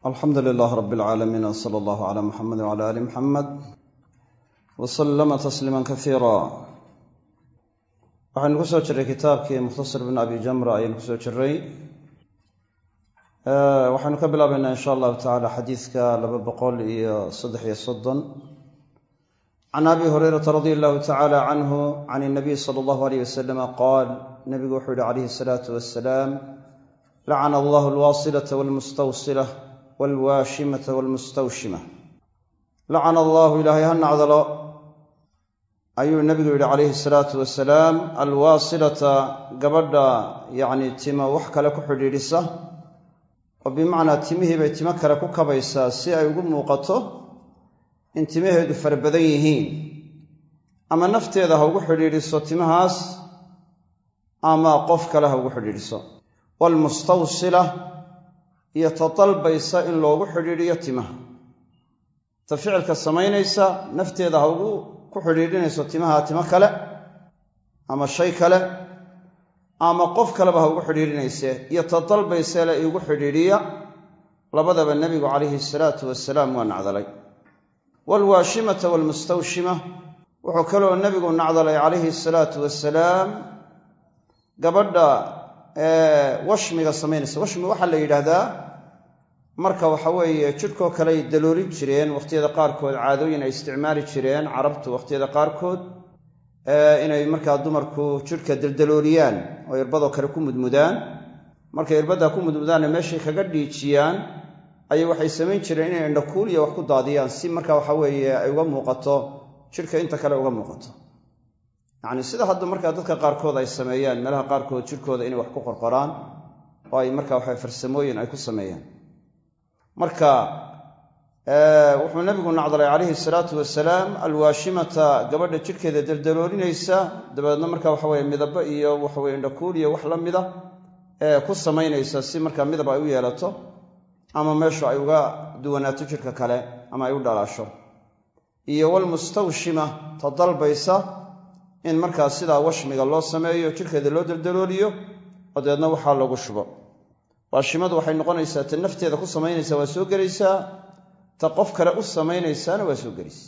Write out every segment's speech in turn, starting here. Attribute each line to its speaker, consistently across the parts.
Speaker 1: alxamdu lilah rab اlcaalamiin wsala allahu cala muxamedi wcala ali muxamed wasalama tasliima kaiira waxaynu ku soo jirray kitaabkii mukhtasar bn abi jamra ayaynu kusoo jiray waxaynu ka bilaabaynaa in sha allahu tacala xadiidka 230 can abi hurayrata radi allahu tacala canhu can اnabiy sala allahu alayh wasalam qaal nabigu wuxuu yihi calayhi asalaatu wasalaam lacana allahu alwaasilata walmustawsila waalwaashimata waalmustawshima lacana allahu ilaahay ha nacdalo ayuu nebigu yidhi calayhi salaatu wasalaam alwaasilata gabadha yacni timo wax kale ku xidhiidhisa oo bimacnaa timihii bay timo kale ku kabaysaa si ay ugu muuqato in timaheedu fara badan yihiin ama nafteeda ha ugu xidhiidhiso timahaas ama qof kale ha ugu xidhiidhiso waalmustawsila iyo ta dalbaysa in loogu xidhiidhiyo timaha ta ficilka samaynaysa nafteeda ha ugu ku xidhiidhinayso timaha timo kale ama shay kale ama qof kaleba ha ugu xidhiidhinayse iyo ta dalbayseele iugu xidhiidhiya labadaba nebigu calayhi salaatu wasalaam waa nacdalay waalwaashimata waalmustawshima wuxuu kaloo nebigu nacdalay calayhi salaatu wasalaam gabadha washmiga samaynaysa washmi waxaa la yidhaahdaa marka waxa weeye jidhkoo kale ay daloolin jireen wakhtiyada qaarkood caadooyin ay isticmaali jireen carabtu wakhtiyada qaarkood inay markaa dumarku jidhka daldalooliyaan oo irbadoo kale ku mudmudaan markay irbaddaa ku mudmudaanna meeshay kaga dhiijiyaan ayay waxay samayn jireen inay indhakuuliya wax ku daadiyaan si marka waxa weeye ay uga muuqato jidhka inta kale uga muuqato yacni sida hadda markaa dadka qaarkood ay sameeyaan meelaha qaarkood jidhkooda inay wax ku qorqoraan oo ay markaa waxa farsamooyin ay ku sameeyaan marka wuxuu nabigu nacdalay calayhi salaatu wasalaam alwaashimata gabadha jidhkeeda daldaloolinaysa dabeedna marka waxaweye midabo iyo waxaweye indhakuul iyo wax la mida ku samaynaysa si markaa midab ay u yeelato ama meeshu ay uga duwanaato jidhka kale ama ay u dhalaasho iyo walmustawshima ta dalbaysa in markaa sidaa washmiga loo sameeyo jidhkeeda loo daldalooliyo oo dabeedna waxaa lagu shubo waashimadu waxay noqonaysaa ta nafteeda ku samaynaysa waa soo gelaysaa ta qof kale u samaynaysaana waa soo gelaysa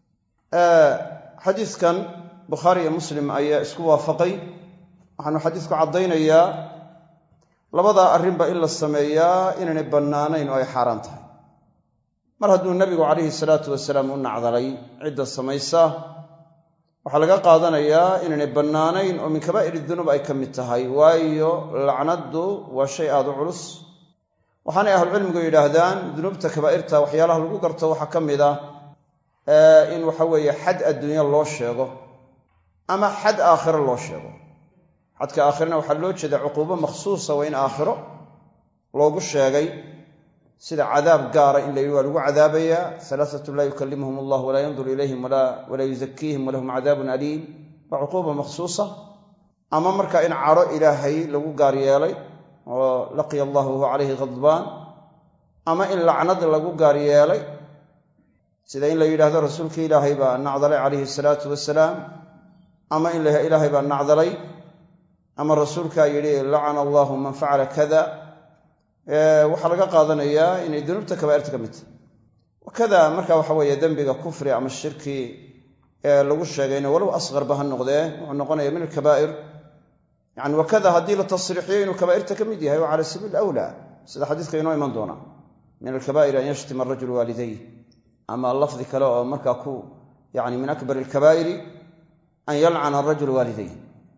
Speaker 1: xadiidkan bukhaari iyo muslim ayaa isku waafaqay waxaanu xadiidku caddaynayaa labadaa arrinba in la sameeyaa inaynay bannaanayn oo ay xaaraan tahay mar hadduu nebigu calayhi salaatu wasalaam u nacdalay cidda samaysa waxaa laga qaadanayaa inaynay bannaanayn oo min kabaa'iri dunuub ay ka mid tahay waayo lacnaddu waa shay aad u culus waxaanay ahlucilmigu yidhaahdaan dunuubta kabaa'irta waxyaalaha lagu garto waxaa ka mid ah in waxa weeye xad adduunya loo sheego ama xad aakhiro loo sheego xadka aakhirana waxaa loo jeeda cuquubo makhsuusa waa in aakhiro loogu sheegay sida cadaab gaara in la yidhi waa lagu cadaabayaa alaaatun laa yukallimuhum allah walaa yanduru ilayhim walaa yuzakiihim walahum cadaabun aliim waa cuquuba makhsuusa ama marka in cadho ilaahay lagu gaar yeelay oo laqiya allahu wahuwa calayhi khadbaan ama in lacnad lagu gaar yeelay sida in la yidhaahdo rasuulkii ilaahay baa nacdalay calayhi salaatu wasalaam ama in la ilaahay baa nacdalay ama rasuulkaa yidhi lacana allahu man facala kada waxaa laga qaadanayaa inay dunuubta kabaa'irta ka mid tahay wakada marka waxa weeye dembiga kufri ama shirki ee lagu sheegayna walow asqarba ha noqdee wuxuu noqonaya min alkabaa'ir yani wakada haddii la tasriixiyo inuu kabaa'irta ka mid yahay oo cala sabiil awlaa sida xadiiska inoo iman doona min alkabaa'iri an yashtima arajulu waalidayh ama lafdi kale oo markaa ku yani min akbar alkabaa'iri an yalcana arajulu waalidayh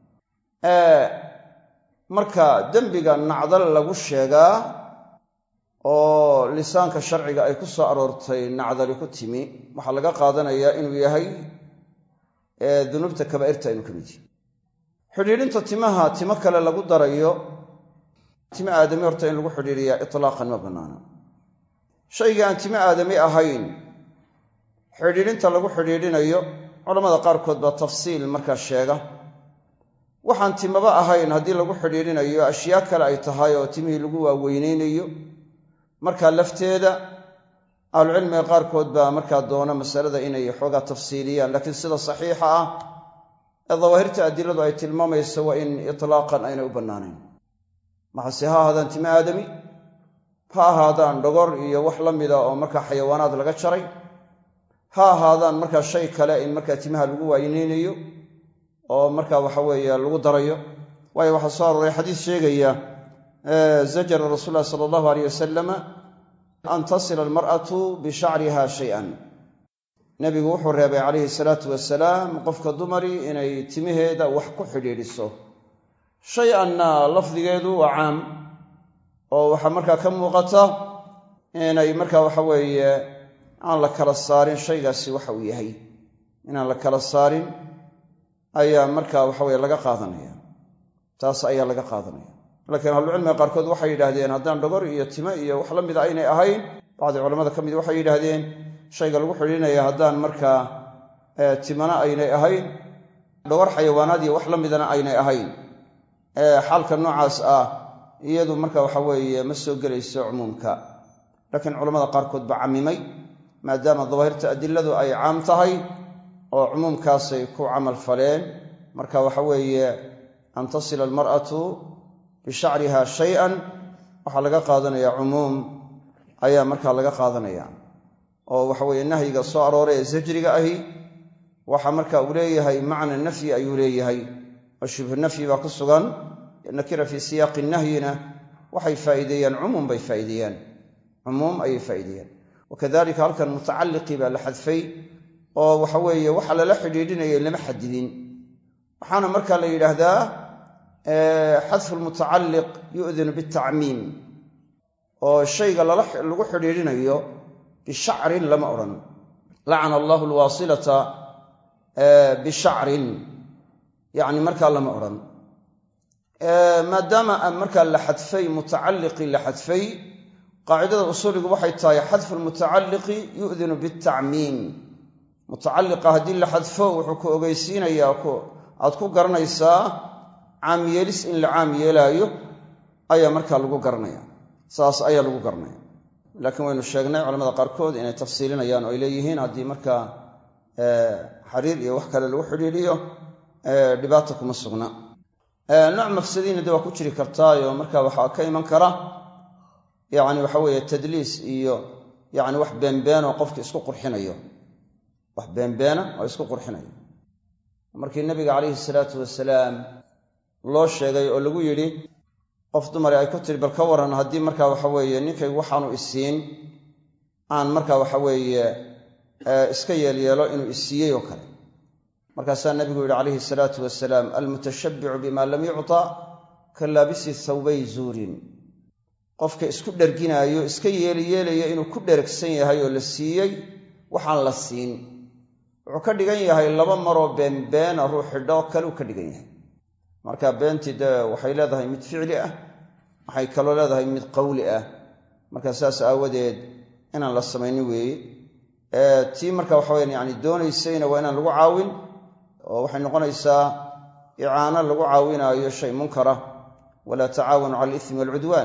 Speaker 1: marka dembiga nacdal lagu sheegaa oo lisaanka sharciga ay ku soo aroortay nacdali ku timi waxaa laga qaadanayaa inuu yahay dunuubta kabaa'irta inuu ka mid yahay xidhiidhinta timaha timo kale lagu darayo timo aadami horta in lagu xidhiidhiyaa itlaaqan ma bannaana shayga aan timo aadami ahayn xidhiidhinta lagu xidhiidhinayo culammada qaarkood baa tafsiil markaa sheega waxaan timaba ahayn haddii lagu xidhiidhinayo ashyaa kale ay tahay oo timihii lagu waaweynaynayo markaa lafteeda ahlucilmiga qaarkood baa markaa doona masalada inay xoogaa tafsiiliyaan laakiin sida saxiixa ah ee dawaahirta adiladu ay tilmaamayso waa in itlaaqan aynay u bannaanayn maxase ha ahaadaan timo aadami ha ahaadaan dhogor iyo wax la mida oo markaa xayawaanaad laga jaray, ha ahaadaan markaa shay kale in markaa timaha lagu waynaynayo oo markaa waxa weeye lagu darayo. waayo waxaa soo arooray xadiis sheegaya zajara rasuul llahi sala allahu alayh wasalama an tasila almar'atu bishacriha shay-an. nebigu wuxuu reebay calayhi salaatu wasalaam qofka dumari inay timaheeda wax ku xidhiidhiso. shay-anna lafdigeedu waa caam oo waxaa markaa ka muuqata inay markaa waxa weeye aan la kala saarin shaygaasi waxa uu yahay, inaan la kala saarin ayaa markaa waxa weye laga qaadanaya, taas ayaa laga qaadanaya. laakiin ahlucilmiga qaarkood waxay yidhaahdeen haddaan dhogor iyo time iyo wax la mida aynay ahayn, bacdi culamada ka mid waxay yidhaahdeen shayga lagu xidhiidhinaya haddaan markaa timana aynay ahayn, dhogor xayawaanaad iyo wax la midana aynay ahayn, xaalka noocaas ah iyadu marka waxa weeye ma soo gelayso cumuumka. laakiin culamada qaarkood baa camimay, maadaama dawaahirta adiladu ay caam tahay oo cumuumkaasay ku camal faleen. marka waxa weeye an tasila almar'atu bishacriha shay-an waxaa laga qaadanaya cumuum ayaa markaa laga qaadanaya. oo waxa weeye nahyiga soo arooray ee zajriga ahi waxa marka uu leeyahay macna nafyi ayuu leeyahay, oo shibhu nafyi baa ku sugan. nakira fii siyaaqi nahyina waxay faa'iideeyaan cumuum bay faa'iideeyaan, cumuum ayay faa'iideeyaan. wakadalika halkan mutacalliqii baa la xadfay oo waxa weeye waxa lala xidhiidhinayay lama xadidin. waxaana markaa la yidhaahdaa xadfu lmutacalliq yu'dinu bitacmiim, oo shayga lagu xidhiidhinayo bishacrin lama odhan. lacana allahu alwaasilata bishacrin, yacni markaa lama odhan. maadaama markaa la xadfay mutacalliqii la xadfay, qaacidada usuuligu waxay tahay xadfu lmutacalliqi yu'dinu bitacmiim. mutacalliqa haddii la xadfo wuxuu ku ogeysiinayaa aad ku garanaysaa caam yeelis in la caam yeelaayo ayaa markaa lagu garanaya, saas ayaa lagu garanaya. laakiin waynu sheegnay culamada qaarkood inay tafsiilinayaan oo ay leeyihiin haddii markaa xariir iyo wax kale lagu xidhiidhiyo dhibaata kuma sugna. nooc mafsadiina de waa ku jiri kartaayoo markaa waxaa ka iman kara yacni waxa weeye tadliis iyo yacni wax beenbeenoo qofki isku qurxinayo, wax beenbeena oo isku qurxinayo. markii nabiga calayhi salaatu wasalaam loo sheegay oo lagu yidhi qof dumari ay ku tiri bal ka waran haddii markaa waxa weeye ninkaygu waxaanu isiin aan markaa waxa weeye iska yeelyeelo inuu isiiyey oo kale. markaasaa nabigu yidhi calayhi salaatu wasalaam almutashabbicu bima lam yucta ka laabisi thawbay zuurin. qofka isku dherginaayo iska yeelyeelaya inuu ku dheragsan yahay oo la siiyey waxaan la siin, wuxuu ka dhigan yahay laba maroo beenbeena ruux xidho kale uu ka dhigan yahay. marka beentii dee waxay leedahay mid ficli ah, waxay kaloo leedahay mid qawli ah. marka saas aawadeed inaan la samaynin weeye. tii marka waxa weyaan yani doonaysayna waa inaan lagu caawin, oo waxay noqonaysaa icaano lagu caawinaayo shay munkara. walaa tacaawanu cala alismi waalcudwaan.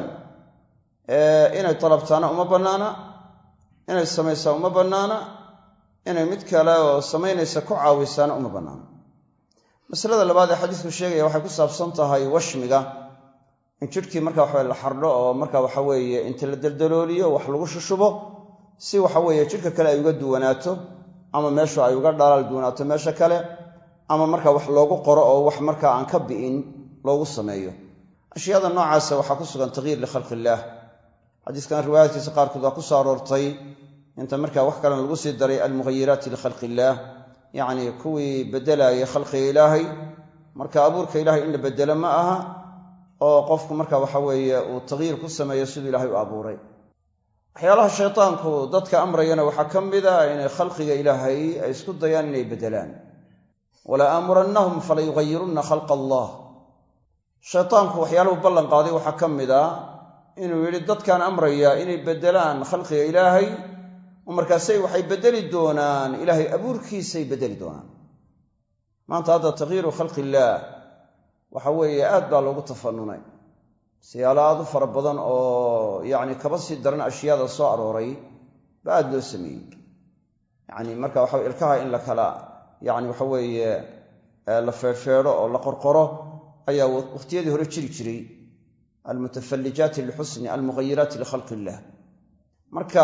Speaker 1: inay talabtaana uma bannaana, inay samaysaa uma bannaana, inay mid kale oo samaynaysa ku caawisaana uma bannaana. masalada labaad ee xadiisku sheegaya waxay ku saabsan tahay washmiga, in jidhkii marka waxa la xardho oo marka waxa weeye inta la daldalooliyo wax lagu shushubo si waxa weeye jidhka kale ay uga duwanaato, ama meeshu ay uga dhalaal duwanaato meesha kale, ama marka wax loogu qoro oo wax marka aan ka bi'in loogu sameeyo. ashyaada noocaasa waxaa ku sugan tagyiir likhalqi illaah. xadiiskan riwaayaadkiisa qaarkood waa ku soo aroortay inta markaa wax kalena lagu sii daray almughayiraati likhalqi illaah, yacni kuwii beddelayay khalqiga ilaahay. marka abuurka ilaahay in la beddelo ma aha, oo qofku marka waxa weeye uu tagyiir ku sameeyo siduu ilaahay u abuuray. waxyaalaha shaytaanku dadka amrayana waxaa ka mid a inay khalqiga ilaahay ay isku dayaan inay beddelaan. wala aamurannahum fala yugayirunna khalqa allah. shaytaanku waxyaaluhu ballan qaaday waxaa ka mid a inuu yidhi dadkaan amraya inay beddelaan khalqiga ilaahay, oo markaasay waxay beddeli doonaan ilaahay abuurkiisay beddeli doonaan. maanta hadda tagyiiru khalqi illaah waxa weeye aad baa loogu tafanunay, siyaalo aad u fara badan oo yacni kaba sii daran ashyaada soo arooray ba aad loo sameeyey. yacni marka waxa ilkaha in la kala yacni waxa weeye la feedhfeedho oo la qorqoro ayaa waqtiyadii hore jiri jiray, almutafallijaati lilxusni almughayiraati likhalqi illah. marka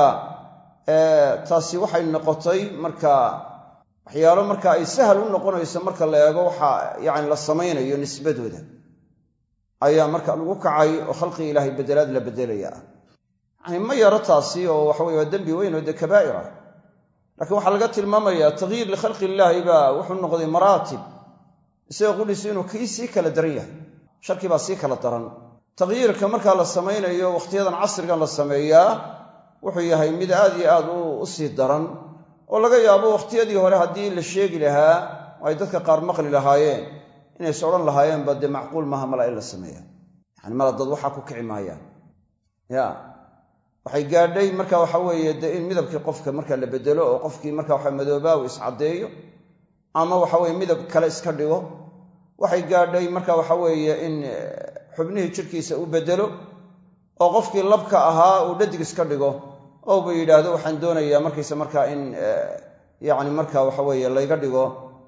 Speaker 1: taasi waxay noqotay marka waxyaalo marka ay sahal u noqonayso marka la eego waxa yani la samaynayo nisbadooda ayaa marka lagu kacay oo khalqi ilaahay bedelaad la bedelaya yani ma yaro taasi oo waxa weeye dembi weyn oo kabaa'ir ah. laakiin waxaa laga tilmaamayaa tagyiir likhalqi illaahi baa wuxuu noqday maraatib, isagoo qudhiisu inuu kii sii kala daran yahay, sharkii baa sii kala daran. tagyiirka markaa la samaynayo wakhtiyadan casrigan la sameeyaa wuxuu yahay mid aad iyo aad u sii daran, oo laga yaabo wakhtiyadii hore haddii la sheegi lahaa oo ay dadka qaar maqli lahaayeen inays odhan lahaayeenba dee macquul maaha mala in la sameeya, yani mala dad waxaa ku kici maayaan. ya waxay gaadhay marka waxa weeye dee in midabkii qofka marka la bedelo oo qofkii marka waxa madoobaa uu iscaddeeyo ama waxa weye midab kale iska dhigo. waxay gaadhay marka waxa weeye in xubnihii jidhkiisa u bedelo oo qofkii labka ahaa uu dhadig iska dhigo oo ba yidhaahdo waxaan doonayaa markaysa markaa in yani marka waxa weeye layga dhigo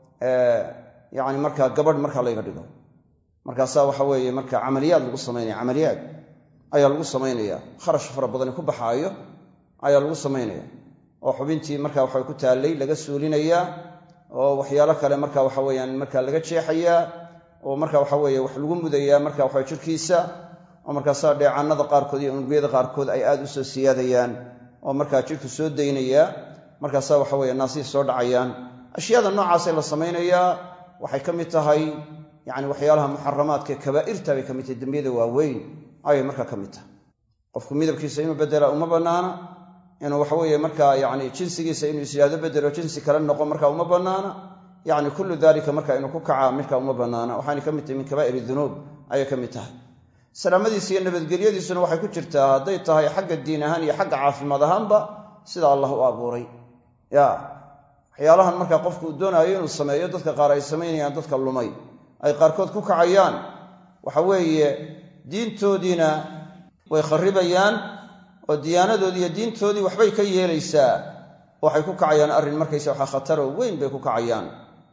Speaker 1: yani marka gabadh marka layga dhigo. markaasaa waxa weeye marka camaliyaad lagu samaynaya, camaliyaad ayaa lagu samaynaya, kharash fara badani ku baxaayo ayaa lagu samaynaya oo xubintii marka waxa ku taallay laga suulinayaa oo waxyaalo kale marka waxa weeyaan marka laga jeexayaa oo marka waxa weeye wax lagu mudayaa marka waxa jirkiisa, oo markaasaa dheecaanada qaarkood iyo unugyada qaarkood ay aad u soo siyaadayaan oo markaa jidhku soo daynayaa, markaasaa waxa weeye naasihii soo dhacayaan. ashyaada noocaasee la samaynayaa waxay ka mid tahay yani waxyaalaha muxaramaadka kabaa'irta bay ka mid tahay, dembiyada waaweyn ayay markaa ka mid tahay. qofku midabkiisa inuu bedela uma bannaana, inuu waxa weeye markaa yani jinsigiisa inuu isyidhaahdo bedelo jinsi kale noqo markaa uma bannaana, yani kullu dalika marka inuu ku kacaa midkaa uma bannaana. waxaana ka mid tahay min kabaa'ir dunuub ayay ka mid tahay. salaamadiisa iyo nabadgelyadiisuna waxay ku jirtaa hadday tahay xagga diin ahaan iyo xagga caafimaad ahaanba sida allah u abuuray. ya waxyaalahan markaa qofku uu doonaayo inuu sameeyo dadka qaar ay samaynayaan, dadka lumay ay qaarkood ku kacayaan, waxa weeye diintoodiina way kharibayaan oo diyaanadoodii iyo diintoodii waxbay ka yeelaysaa, waxay ku kacayaan arrin markaysa waxa khataro weyn bay ku kacayaan.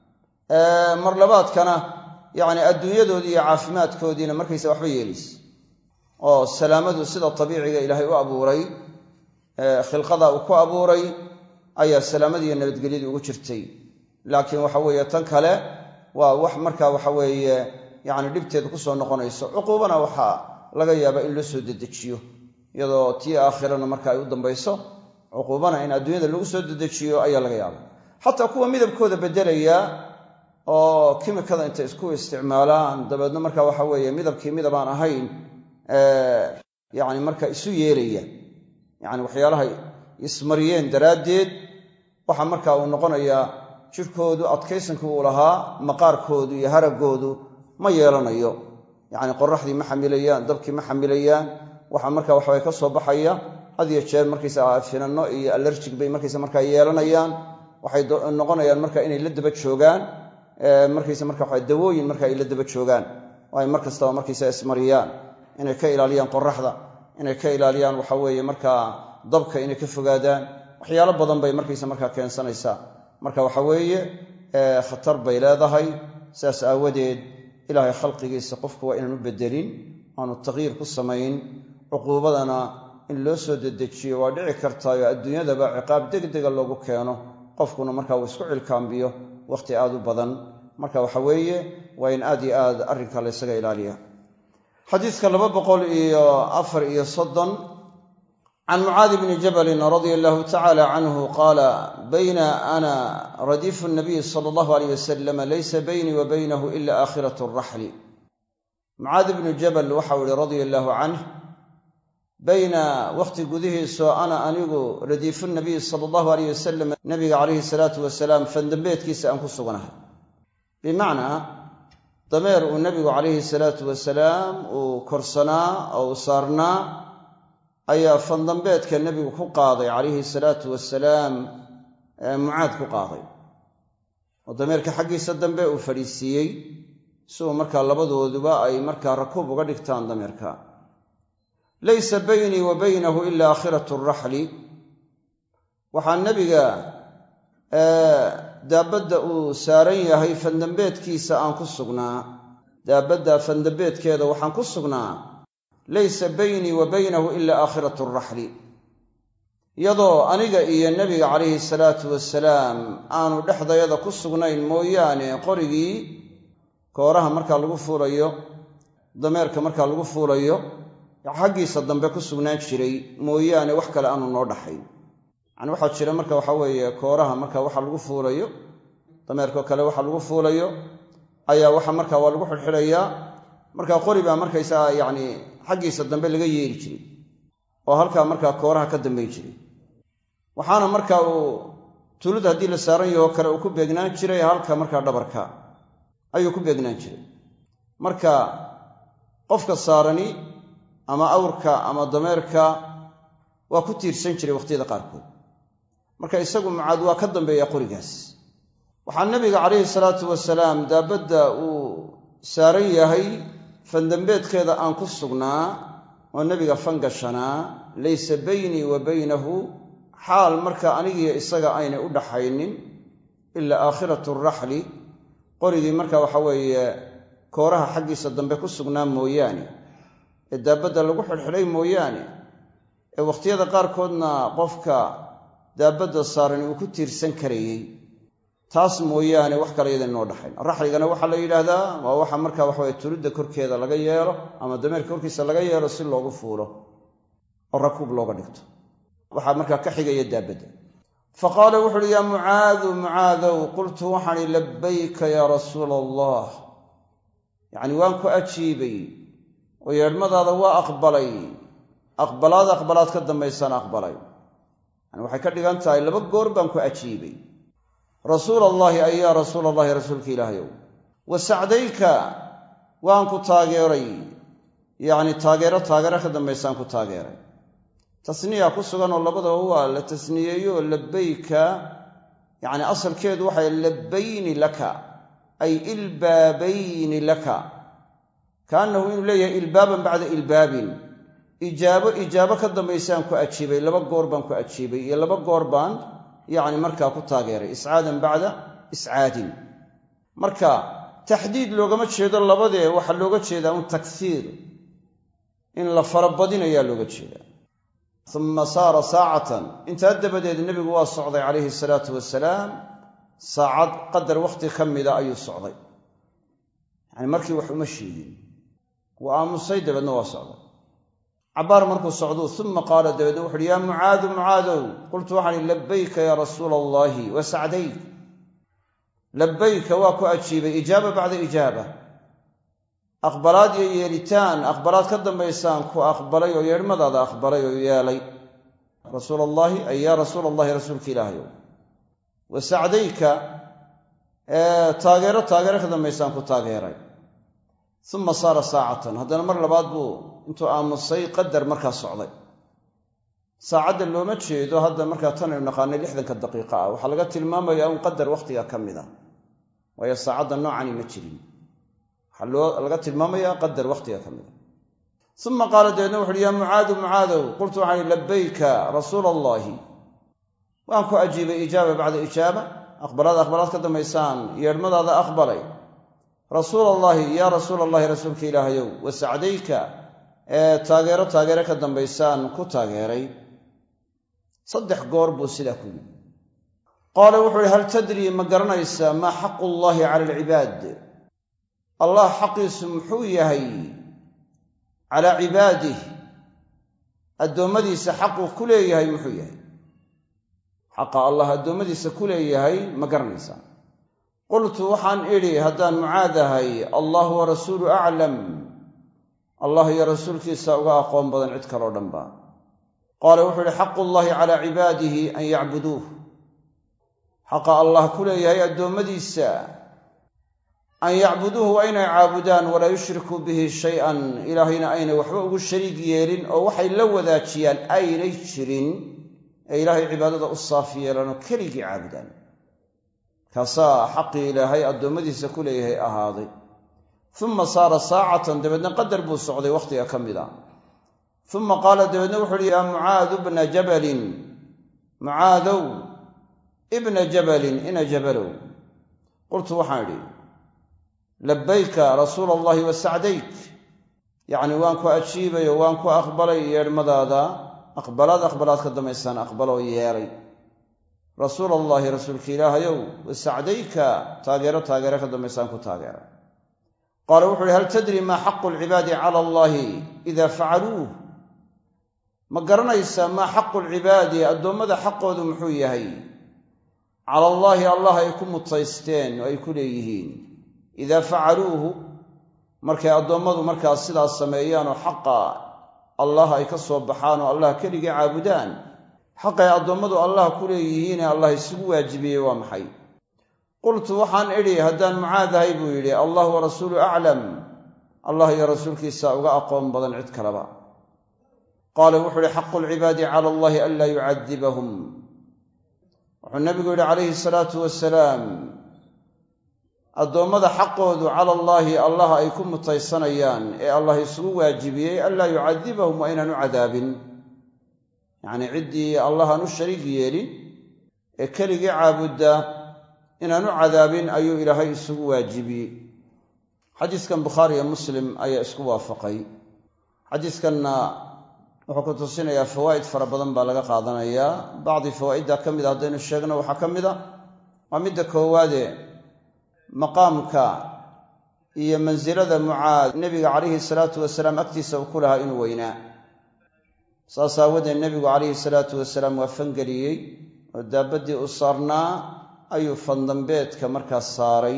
Speaker 1: mar labaadkana yani adduunyadoodii iyo caafimaadkoodiina markaysa waxba yeelaysa, oo salaamadu sida tabiiciga ilaahay u abuuray khilqada uu ku abuuray ayaa salaamadii iyo nabadgelyadii ugu jirtay. laakiin waxa weeye tan kale waa wax markaa waxa weeye yani dhibteeda kusoo noqonayso. cuquubana waxaa laga yaabaa in loo soo dedejiyo, iyadoo tii aakhirana marka ay u dambayso cuquubana in adduunyada lagu soo dedejiyo ayaa laga yaaba. xataa kuwa midabkooda bedelaya oo kimikada intay isku isticmaalaan dabeedna marka waxa weeye midabkii midab aan ahayn yani marka isu yeelaya, yani waxyaalaha ismariyeen daraaddeed waxa marka uu noqonayaa jirkoodu adkaysanka uu lahaa, maqaarkoodu iyo haragoodu ma yeelanayo, yani qoraxdii ma xamilayaan, dabkii ma xamilayaan. waxa marka waxaway ka soo baxaya had iyo jeer markaysa finanno iyo allerjig bay markaysa markaa yeelanayaan. waxay noqonayaan marka inay la daba joogaan markaysa marka waxa dawooyin marka ay la daba joogaan oo ay mar kastaba markaysa ismariyaan, inay ka ilaaliyaan qoraxda, inay ka ilaaliyaan waxa weeye marka dabka inay ka fogaadaan. waxyaalo badan bay markaysa markaa keensanaysaa. marka waxa weeye khatar bay leedahay. sidaas aawadeed ilaahay khalqigiisa qofku waa inaanu bedelin, aanu tagyiir ku samayn. cuquubadana in loo soo dedejiyo waa dhici kartaayo adduunyadaba ciqaab degdega loogu keeno, qofkuna markaa uu isku cilkaambiyo wakhti aad u badan. marka waxa weeye waa in aad iyo aad arrinka la ysaga ilaaliya. xadiiska 234 can mucaadi bni jabalin radia allahu tacala canhu qaala bayna ana radiifu nabiyi sala allahu alayh wasalam laysa baynii wa baynahu ila aakhiratu raxli. mucaadi bnu jabal waxau ihi radia allaahu canh, bayna wakhti gudihiisoo ana anigu radiifu nabiyi sala allahu alayh wasalam nabiga calayhi salaatu wasalaam fandambeedkiisa aan ku sugnahay. bimacnaa dameer uu nabigu calayhi salaatu wasalaam uu korsanaa oo uu saarnaa ayaa fandambeedka nebigu ku qaaday calayhi salaatu wasalaam mucaad ku qaaday oo dameerka xaggiisa dambe uu fadhiisiiyey si uu markaa labadooduba ay markaa rakuub uga dhigtaan dameerka. laysa baynii wa baynahu ila aakhiratu raxli. waxaa nebiga daabadda uu saaran yahay fandambeedkiisa aan ku sugnaa, daabadda fandambeedkeeda waxaan ku sugnaa laysa baynii wa baynahu ila aakhiratu araxli, iyadoo aniga iyo nebiga calayhi salaatu wasalaam aanu dhexdayada ku sugnayn mooyaane qorigii kooraha markaa lagu fuulayo, dameerka markaa lagu fuulayo xaggiisa dambe ku sugnaan jiray mooyaane wax kale aanu noo dhaxayn. yacni waxaa jira marka waxa weeye kooraha marka waxa lagu fuulayo, dameerkao kale waxa lagu fuulayo ayaa waxa markaa waa lagu xidhxidhayaa, markaa qori baa markaysaa yacni xaggiisa dambe laga yeeli jiray oo halkaa markaa kooraha ka dambayn jiray. waxaana markaa uu tulud haddii la saaran yahoo kale uu ku beegnaan jiray halka markaa dhabarka ayuu ku beegnaan jiray. marka qofka saarani ama awrka ama dameerka waa ku tiirsan jiray wakhtiyada qaarkood, marka isagu Mucaad waa ka dambeeya qorigaas. waxaa nebiga calayhi salaatu wasalaam daabadda uu saaran yahay fandambeedkeeda aan ku sugnaa oo nebiga fangashanaa, laysa baynii wa baynahu, xaal marka anigiyo isaga aynay u dhaxaynin ilaa aakhiratu raxli, qorigii marka waxa weeye kooraha xaggiisa dambe ku sugnaa mooyaane, ee daabadda lagu xidhxidhay mooyaane, ee wakhtiyada qaarkoodna qofka daabadda saaran uu ku tiirsan karayey, taas mooyaane wax kale yadan noo dhaxayn. raxligana waxaa la yidhaahdaa waa waxa marka waxaweye tulidda korkeeda laga yeelo ama dameerka korkiisa laga yeelo si loogu fuulo oo rakuub looga dhigto, waxaa markaa ka xigaya daabadda. faqaala wuxu uhi yaa Mucaadu, Mucaadow, qultu waxaani labbayka yaa rasuula allah, yacni waan ku ajiibay oo yeedhmadaada waa aqbalay, aqbalaad ka dambaysaan aqbalay. yani waxay ka dhigan tahay laba goor baan ku ajiibay. rasuul allahi ay yaa rasuul allahi, rasuulka ilaahayow. wa sacdayka waan ku taageeray, yacni taageero ka dambaysaan ku taageeray. tasniya ku sugan oo labadaba waa la tasniyeeyo, labbayka yacni asalkeedu waxay labbayni laka ay ilbaabayni laka, kaannahu inuu leeyahay ilbaaban bacda ilbaabin, ijaabo ka dambaysaan ku ajiibay, laba goor baan ku ajiibay iyo laba goor baan yacni markaa ku taageeray, iscaadan bacda iscaadin. marka taxdiid loogama jeedo labadee, waxaa looga jeedaa un taksiir, in la farabadinayaa looga jeedaa. uma saara saacatan, intaa dabadeed nebigu waa socday calayhi salaatu wasalaam, saacad qadar wakhti ka mida ayuu socday, yani markii wax uma sheegin, wuu aamusay, dabeedna waa socday. cabbaar markuu socduu uma qaala dabeedna wuxu uhi yaa Mucaadu, Mucaadow, qultu waxaan ihi labbayka yaa rasuula allahi wa sacdayk, labbayka waa ku ajiibay, ijaaba bacda ijaaba, aqbalaad iyo yeelitaan, aqbalaad ka dambaysaan ku aqbalay oo yeedhmadaada aqbalay oo yeelay. rasuul allahi ay yaa rasuul allahi, rasuulka ilaahayow. wa sacdayka taageero ka dambaysaan ku taageeray. uma saara saacatan, haddana mar labaad buu intuu aamusay qadar markaa socday. saacadda looma jeedo hadda markaa tanaynu naqaanay 60 daqiiqa ah, waxaa laga tilmaamayaa un qadar wakhtiga ka mid a, waayo saacadda noocani ma jirin, waxaa laga tilmaamayaa qadar wakhtiga ka mid a. uma qaala dabeedna wuxu uhi yaa Mucaadu, Mucaadow, qultu waxaan ihi labbayka rasuula allahi, waan ku ajiibay, ijaaba bacda ijaaba, aqbalaad ka dambaysaan yeedhmadaada aqbalay. rasuul allahi yaa rasuul allahi, rasuulka ilaahayow. wa sacdayka taageero ka dambaysaan ku taageeray. 3 goor buu sidaa ku yidhi. qaala wuxuu ihi hal tadrii, ma garanaysaa maa xaqu llahi cala alcibaad, allah xaqiisu muxuu yahay calaa cibaadih, addoommadiisa xaquu ku leeyahay muxuu yahay? xaqa allah addoommadiisa ku leeyahay ma garanaysaa? qultu waxaan idhi haddaan Mucaad ahay, allahu wa rasuulu aclam, allah iyo rasuulkiisa uga aqoon badan cid kaloo dhanba. qaala wuxuu ihi xaqu llahi calaa cibaadihi an yacbuduuh, xaqa allah ku leeyahay addoommadiisa an yacbuduuhu waa inay caabudaan, walaa yushrikuu bihi shay-an, ilaahayna aynay waxba ugu shariig yeelin oo waxay la wadaajiyaan aynay jirin, ee ilaahay cibaadada u saafi yeelanoo keligii caabudaan. kaasaa xaqii ilaahay addoommadiisa ku leeyahay ahaaday. uma saara saacatan, dabeedna qadar buu socday wakhtiga ka mid a. uma qaala dabeedna wuxu uhi yaa Mucaadu bna jabalin, Mucaadow ibna jabalin, ina jabalow. qultu waxaan idhi labbayka rasuula allahi wa sacdayk, yacni waan ku ajiibayo waan ku aqbalay yeedhmadaada aqbalaad ka dambaysaan aqbaloo yeelay rasuul allahi rasuulka ilaahayow wasacdayka taageero ka dambaysaan ku taageeray qaala wuxu uhi hal tadri maa xaqu alcibaadi cala allahi ida facaluuh ma garanaysaa maa xaqu alcibaadi addoommada xaqoodu muxuu yahay cala allaahi allah ay ku mutaysteen oo ay ku leeyihiin idaa facaluuhu markay addoommadu markaas sidaas sameeyaanoo xaqa allah ay ka soo baxaan oo allah keligii caabudaan xaqay addoommadu allah ku leeyihiine allah isugu waajibiyey waa maxay qultu waxaan idhi haddaan mucaad ahay buu yidhi allah wa rasuulu aclam allah iyo rasuulkiisa uga aqoon badan cid kaleba qaala wuxuu ihi xaqu alcibaadi cala allahi an laa yucadibahum wuxuu nabigu yidhi calayhi salaatu wasalaam addoommada xaqoodu cala allaahi allah ay ku mutaysanayaan ee allah isugu waajibiyey an laa yucadibahum waa inaan u cadaabin yacnii ciddii allah aan u shariig yeelin ee keligii caabudda inaan u cadaabin ayuu ilaahay isugu waajibiyey xadiiskan bukhaari iyo muslim ayaa isku waafaqay xadiiskanna wuxuu ku tusinayaa fawaa'id fara badan baa laga qaadanayaa bacdi fawaa'idda ka mida haddaynu sheegno waxaa ka mida waa midda koowaade maqaamka iyo mansilada mucaad nebiga calayhi salaatu wasalaam agtiisa uu ku lahaa inuu weynaa saas aawadeed nebigu calayhi salaatu wasalaam waa fangeliyey oo daabaddii u saarnaa ayuu fandambeedka markaas saaray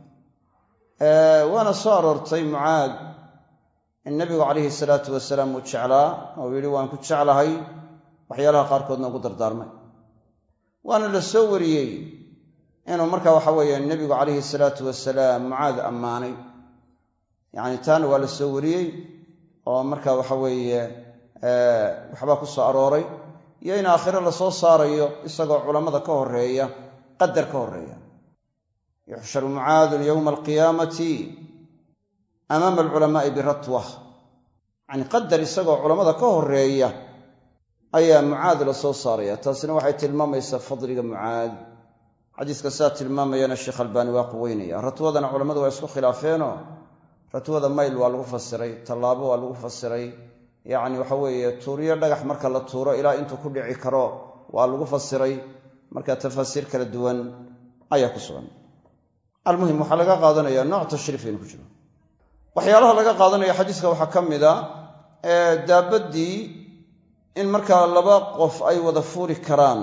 Speaker 1: waana soo aroortay mucaad in nebigu calayhi salaatu wasalaam uu jeclaa oo yidhi waan ku jeclahay waxyaalaha qaarkoodna ugu dardaarmay waana la soo wariyey inuu markaa waxa weeye nebigu calayhi salaatu wasalaam mucaad ammaanay yacni taana waa la soo wariyey oo markaa waxa weeye waxbaa ku soo arooray iyo in aakhiro lasoo saarayo isagoo culammada ka horeeya qadar ka horeeya yuxsharu mucaadun yowma alqiyaamati amaama alculamaa'i biratwa yacni qadar isagoo culammada ka horeeya ayaa mucaad la soo saaraya taasina waxay tilmaamaysaa fadliga mucaad xadiiska sidaa tilmaamayana sheekh albaani waa quweynaya ratwadana culammadu waa isku khilaafeenoo ratwada mayl waa lagu fasiray tallaabo waa lagu fasiray yacni waxa weeye tuuriyo dhagax marka la tuuro ilaa intuu ku dhici karo waa lagu fasiray marka tafaasiir kala duwan ayaa ku sugan almuhim waxaa laga qaadanaya nooc tashriif inuu ku jiro waxyaalaha laga qaadanaya xadiiska waxaa ka mida daabaddii in markaa laba qof ay wada fuuli karaan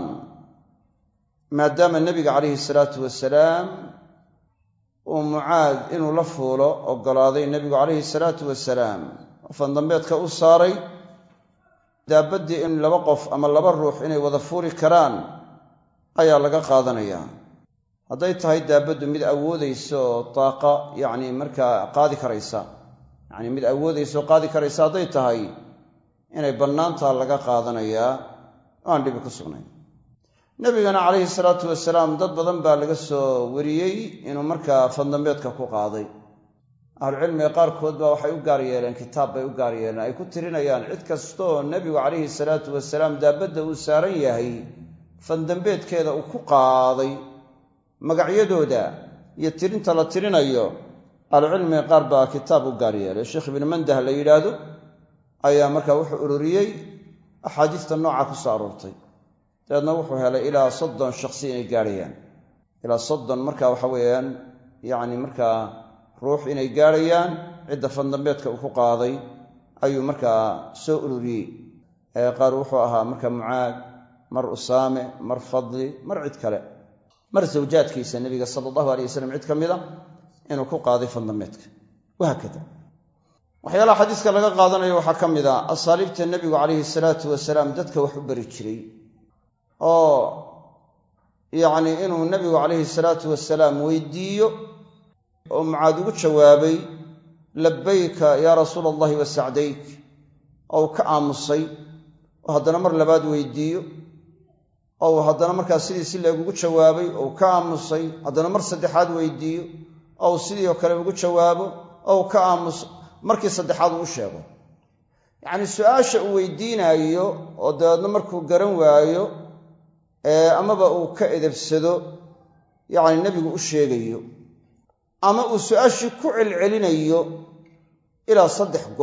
Speaker 1: maadaama nebiga calayhi salaatu wasalaam uu mucaad inuu la fuulo oggolaaday nebigu calayhi salaatu wasalaam fandambeedka u saaray daabaddii in laba qof ama laba ruux inay wada fuuli karaan ayaa laga qaadanayaa hadday tahay daabaddu mid awoodaysa oo daaqa yacni markaa qaadi karaysa yacni mid awoodaysa oo qaadi karaysa hadday tahay inay bannaantaa laga qaadanayaa oo aan dhibi ku sugnayn nebigana calayhi salaatu wasalaam dad badan baa laga soo wariyey inuu markaa fandambeedka ku qaaday ahlucilmiga qaarkood baa waxay u gaar yeeleen kitaab bay u gaar yeeleen ay ku tirinayaan cid kastooo nebigu calayhi salaatu wasalaam daabadda uu saaran yahay fandambeedkeeda uu ku qaaday magacyadooda iyo tirinta la tirinayo ahlucilmiga qaar baa kitaab u gaar yeelay sheekh ibnu mandah la yidhaahdo ayaa markaa wuxuu ururiyey axaadiista nooca ku soo aroortay dabeedna wuxuu helay ilaa 30 shakhsi inay gaadhayaan ilaa 30 markaa waxa weeyaan yacni markaa ruux inay gaadhayaan cidda fandambeedka uu ku qaaday ayuu markaa soo ururiyey qaar wuxuu ahaa marka mucaad mar usaame mar fadli mar cid kale mar zawjaadkiisa nebiga sala allahu alayh wasalam cid ka mida inuu ku qaaday fandambeedka wahaakada waxyaalaha xadiiska laga qaadanayo waxaa ka mid a asaaliibta nebigu calayhi salaatu wasalaam dadka wax u bari jiray oo yacnii inuu nebigu calayhi salaatu wasalaam weydiiyo oo mucaad ugu jawaabay labbayka yaa rasuula allahi wa sacdayk oo ka aamusay oo haddana mar labaad weydiiyo oo haddana markaa sidii si leegugu jawaabay oo ka aamusay haddana mar saddexaad weydiiyo oo sidii oo kale ugu jawaabo oo ka aamuso markii saddexaad uu sheego yacni su-aasha uu weydiinaayo oo dabeedna markuu garan waayo amaba uu ka edebsado yacni nebigu u sheegayo ama uu su-aashii ku celcelinayo ilaa 3 goor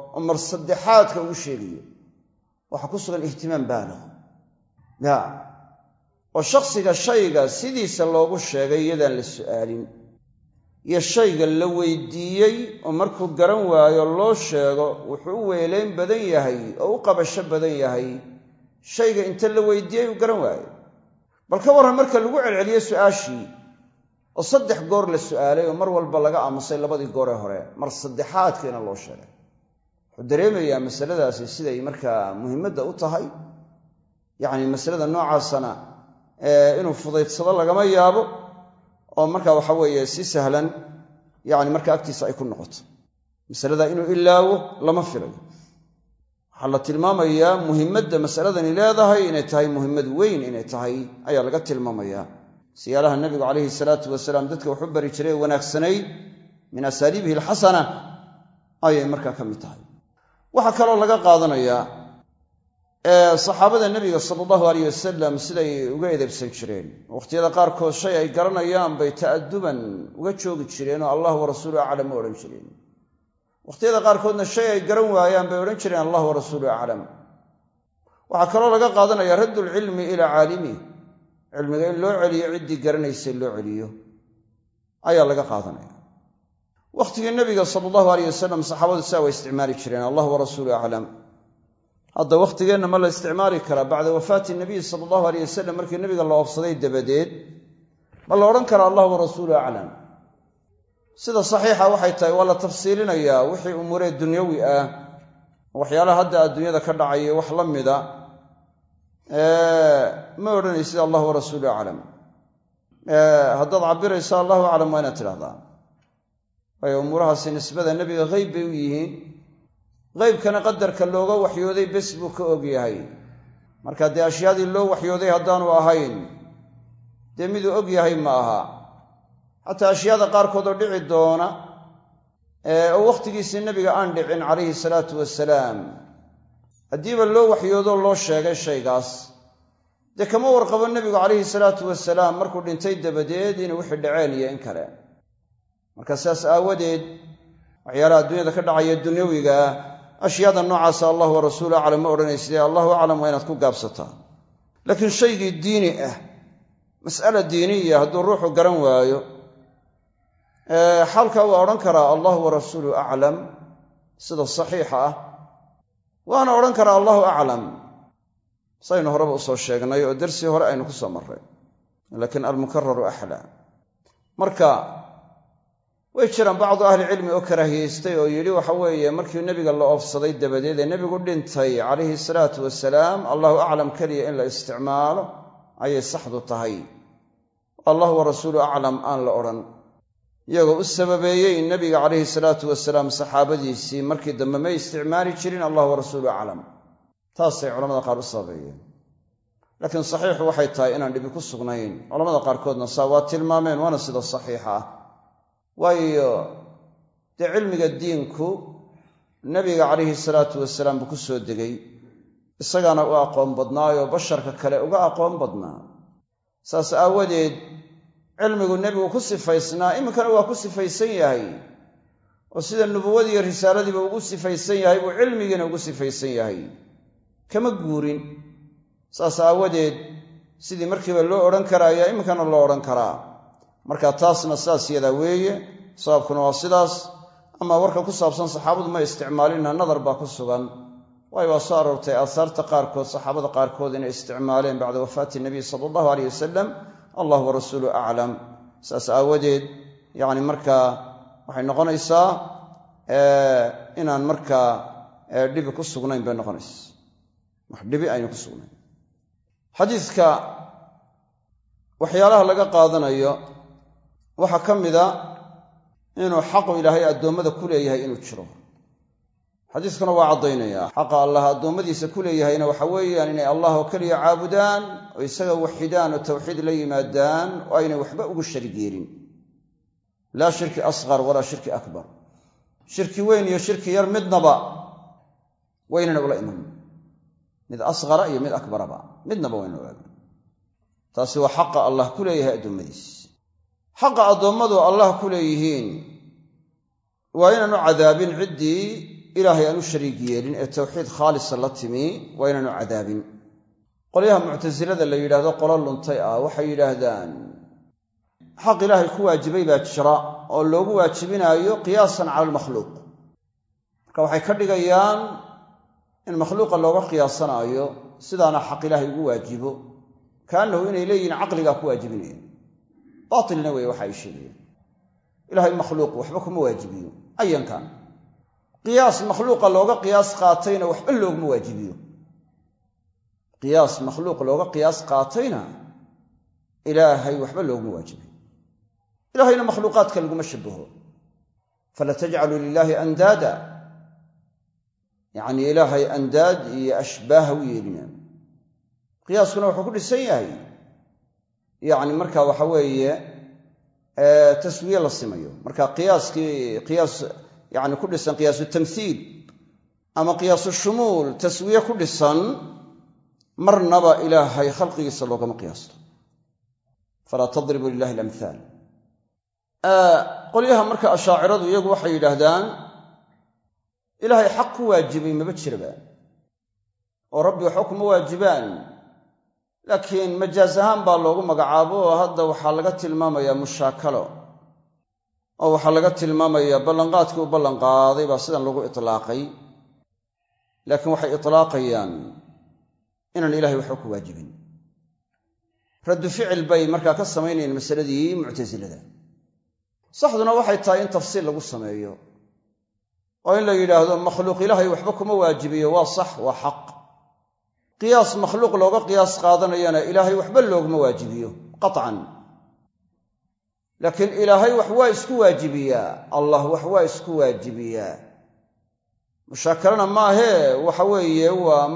Speaker 1: oo mar saddexaadka uu sheegayo waxaa ku sugan ihtimaam baaligh ya oo shakhsiga shayga sidiisa loogu sheegay iyadaan la su'aalin iyo shayga la weydiiyey oo markuu garan waayo loo sheego wuxuu u weelayn badan yahay oo u qabasho badan yahay shayga inta la weydiiyey uu garan waayo bal ka warran marka lagu celceliyo su'aashii oo 3 goor la su'aalay oo mar walba laga aamusay 2 goor ee hore mar saddexaadkiina loo sheegay wuxuu dareemayaa masaladaasi siday markaa muhiimadda u tahay yacni masalada noocaasana inuu fudaydsado lagama yaabo oo markaa waxa weeye si sahlan yacni marka agtiisa ay ku noqoto masalada inuu ilaawo lama filayo waxaa la tilmaamayaa muhiimadda masaladani leedahay inay tahay muhiimad weyn inay tahay ayaa laga tilmaamayaa siyaalaha nabigu calayhi salaatu wasalaam dadka wuxuu bari jiray wanaagsanayd min asaaliibihi alxasana ayay markaa ka mid tahay waxaa kaloo laga qaadanayaa saxaabada nebiga sala allahu alayh wasalam siday uga edebsan jireen wakhtiyada qaarkood shay ay garanayaan bay ta'aduban uga joogi jireen oo allah warasuulu aclam u odhan jireen wakhtiyada qaarkoodna shay ay garan waayaan bay odhan jireen allah warasuulu aclam waxaa kaloo laga qaadanayaa raddulcilmi ilaa caalimihi cilmiga in loo celiyo ciddii garanaysay loo celiyo ayaa laga qaadanaya wakhtigii nebiga sala allahu alayh wasalam saxaabadu saa way isticmaali jireen allah warasuulu aclam hadda wakhtigeenna ma la isticmaali karaa bacda wafaati nabiy sala allahu alayh wasalam markii nebiga la oobsaday dabadeed ma la odhan karaa allah warasuulu aclam sida saxiixa waxay tahay waa la tafsiilinayaa wixii umuuree dunyawi ah waxyaalaha hadda adduunyada ka dhacaya wax la mida ma odhanaysid allah warasuulu aclam haddaad cabirayso allahu aclam waa inaad tidhahdaa waayo umuurahaasi nisbada nebiga hayb bay u yihiin qaybkana qadarka looga waxyooday bes buu ka og yahay marka dee ashyaadii loo waxyooday haddaanu ahayn dee miduu og yahay ma aha xataa ashyaada qaarkood oo dhici doona oo wakhtigiisii nebiga aan dhicin calayhi salaatu wasalaam haddiiba loo waxyoodoo loo sheegay shaygaas dee kama warqabo nebigu calayhi salaatu wasalaam markuu dhintay dabadeed inay wixii dhaceen iyo in kale marka sidaas aawadeed waxyaalaha adduunyada ka dhacaya dunyawiga ashyaada noocaasa allah warasuulu aclam ma odhanaysidee allahu aclam waa inaad ku gaabsataa laakiin shaygii diini ah mas'ala diiniya hadduu ruuxu garan waayo xaalkaa waa odhan karaa allahu warasuulu aclam sida saxiixa ah waana odhan karaa allahu aclam saynu horeba usoo sheegnay oo darsii hore aynu ku soo marray laakiin almukararu axlaa marka way jiraan bacdu ahlicilmi oo karaahiyaystay oo yidhi waxa weeye markii nebiga la oofsaday dabadeed ee nebigu dhintay calayhi salaatu wasalaam allahu aclam keliya in la isticmaalo ayay saxdu tahay allah warasuulu aclam aan la odhan iyagoo u sababeeyey nebiga calayhi salaatu wasalaam saxaabadiisii markii dambe may isticmaali jirin allah warasuulu aclam taasay culamada qaar u sababeeyeen laakiin saxiixu waxay tahay inaan dhibi ku sugnayn culamada qaarkoodna saa waa tilmaameen waana sida saxiixa ah waayo dee cilmiga diinku nebiga calayhi salaatu wasalaam buu ku soo degay isagaana u aqoon badnaayoo basharka kale uga aqoon badnaa saas aawadeed cilmigu nebigu ku sifaysnaa iminkana waa ku sifaysan yahay oo sida nubuwadii iyo risaaladiiba ugu sifaysan yahay buu cilmigiina ugu sifaysan yahay kama guurin saas aawadeed sidii markiiba loo odhan karaayaa iminkana loo odhan karaa marka taasna sidaas yadaa weeye sababkuna waa sidaas ama warka ku saabsan saxaabadu ma isticmaalinna nadar baa ku sugan waayo waa soo aroortay aahaarta qaarkood saxaabada qaarkood inay isticmaaleen bacda wafaati nabiy sala allahu alayh wasalam allah warasuulu aclam saas aawadeed yacni markaa waxay noqonaysaa inaan markaa dhibi ku sugnayn bay noqonaysa wax dhibi ayna ku sugnayn xadiidka waxyaalaha laga qaadanayo waxaa ka mida inuu xaqu ilaahay addoommada ku leeyahay inuu jiro xadiiskuna waa caddaynayaa xaqa allah addoommadiisa ku leeyahayna waxa weeyaan inay allah oo keliya caabudaan oo isaga waxidaan oo tawxiid la yimaadaan oo aynay waxba ugu sharig yeelin laa shirki asqar walaa shirki akbar shirki weyn iyo shirki yar midnaba waynana ula iman mid asqara iyo mid akbaraba midnaba wayna ula iman taasi waa xaqa allah ku leeyahay addoommadiisa xaqa addoommadu allah ku leeyihiin waa inaanu cadaabin ciddii ilaahay aan u shariig yeelin ee tawxiid khaalisa la timi waa inaanu cadaabin. qolyaha muctasilada la yidhaahdo qolo luntay ah waxay yidhaahdaan xaq ilaahay ku waajibay baa jira oo loogu waajibinaayo qiyaasan cala almakhluuq. marka waxay ka dhigayaan in makhluuqa looga qiyaasanaayo sidaana xaq ilaahay ugu waajibo, kaannahu inay leeyihiin caqligaa ku waajibinaya. baatilna weeye waxa ay sheegayaan. ilaahay makhluuq waxba kuma waajibiyo ayankan. qiyaas makhluuqa looga qiyaas qaatayna waxba looguma waajibiyo. qiyaas makhluuq looga qiyaas qaatayna ilaahay waxba looguma waajibiyo. ilaahayna makhluuqaadka laguma shabaho. fala tajcaluu lilaahi andaada, yacni ilaahay andaad iyo ashbaaha u yeelina. qiyaaskuna wuxuu ku dhisan yahay yacni marka waxa weeye taswiye la simayo. marka qiyaas yani ku dhisan qiyaasu tamthiil ama qiyaasu shumuul taswiye ku dhisan marnaba ilaahay khalqigiisa loogama qiyaasto. falaa tadribu lilahi alamhaal. qolyaha marka ashaaciradu iyagu waxay yidhaahdaan ilaahay xaq ku waajibay maba jiraba oo rabbi waxba kuma waajibaan, laakiin majaaz ahaan baa loogu magacaabo oo hadda waxaa laga tilmaamayaa mushaakalo oo waxaa laga tilmaamayaa ballanqaadkii u ballanqaaday baa sidan lagu itlaaqay. laakiin waxay itlaaqayaan inaan ilahay waxba ku waajibin. raddu ficil bay markaa ka samaynayeen masaladii muctasilada. saxduna waxay tahay in tafsiil lagu sameeyo oo in la yidhaahdo makhluuq ilaahay waxba kuma waajibiyo waa sax, waa xaq. qiyaas makhluuq looga qiyaas qaadanayana ilaahay waxba looguma waajibiyo qaطcan. laakiin ilaahay wax waa isku waajibiyaa, allah wax waa isku waajibiyaa. mushaakalana maahee waxa weeye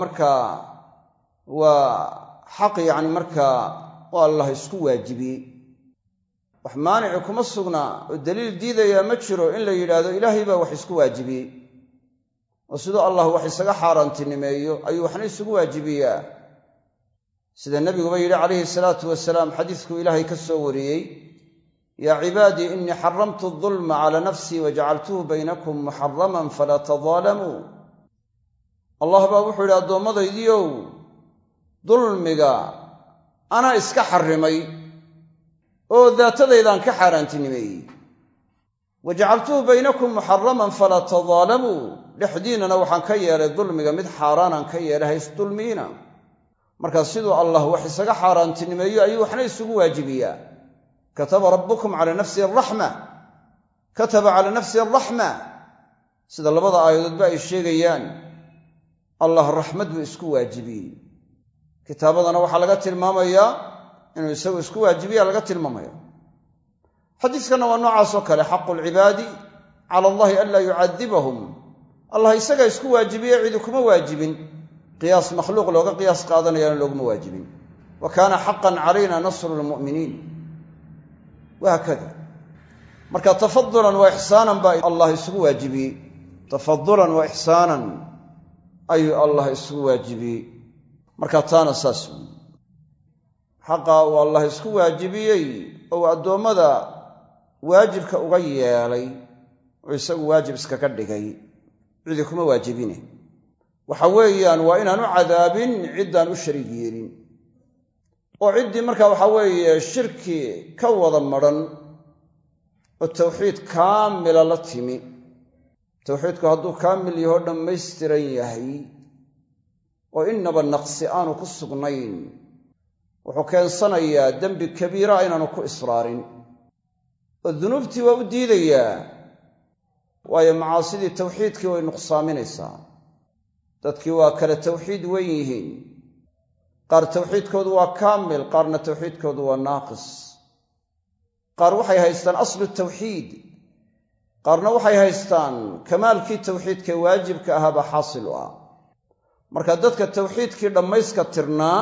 Speaker 1: waa xaq, yacni markaa waa allah isku waajibiyey. wax maanici kuma sugna oo daliil diidayaa ma jiro in la yidhaahdo ilaahay baa wax isku waajibiyey, oo siduu allah wax isaga xaaraantinimeeyo ayuu waxna isugu waajibiyaa. sida nebiguba yidhi calayhi salaatu wasalaam xadiiskuu ilaahay ka soo wariyey: yaa cibaadii innii xaramtu adulma calaa nafsii wajacaltuhu baynakum muxaraman falaa tadaalamuu. allah baa wuxuu yidhi addoommadaydiiow, dulmiga anaa iska xarrimay oo daatadaydaan ka xaaraantinimeeyey. wajacaltuhu baynakum muxaraman falaa tadaalamuu, dhexdiinnana waxaan ka yeelay dulmiga mid xaaraanaan ka yeelay haysdulmiina. markaa siduu allah wax isaga xaaraantinimeeyo ayuu waxna isugu waajibiyaa. kataba rabbukum calaa nafsihi araxma, kataba calaa nafsihi araxma, sida labada aayadoodba ay sheegayaan. allah raxmad buu isku waajibiyey. kitaabadana waxaa laga tilmaamayaa inuu isagu isku waajibiya laga tilmaamaya. xadiiskanna waa noocaasoo kale: xaqu lcibaadi cala allahi an laa yucadibahum. allah isagaa isku waajibiye cidi kuma waajibin. qiyaas makhluuq looga qiyaas qaadanayaana looguma waajibin. wa kaana xaqan calayna nasru lmu'miniin wahaakada. marka tafadulan wa ixsaanan baa allah isugu waajibiyey. tafadulan wa ixsaanan ayuu allah isugu waajibiyey. marka taana saas weyi. xaqa uu allah isku waajibiyey ou addoommada waajibka uga yeelay oo isagu waajib iskaga dhigay, cidi kuma waajibine. waxa weeyaan waa inaanu cadaabin ciddaan u shariig yeelin, oo ciddii marka waxa weeye shirki ka wada madhan oo tawxiid kaamila la timi. tawxiidku hadduu kaamil yahoo dhammaystiran yahay oo innaba naqsi aanu ku sugnayn, wuxuu keensanayaa dembi kabiira inaanu ku israarin, oo dunuubtii waa u diidayaa. waayo macaasidii tawxiidkii way nuqsaaminaysaa. dadkii waa kale tawxiid wen yihiin. qaar tawxiidkoodu waa kaamil, qaarna tawxiidkoodu waa naaqis. qaar waxay haystaan aslu tawxiid, qaarna waxay haystaan kamaalkii tawxiidkae waajibka ahaabaa xaasil u ah. marka dadka tawxiidkii dhammayska tirnaa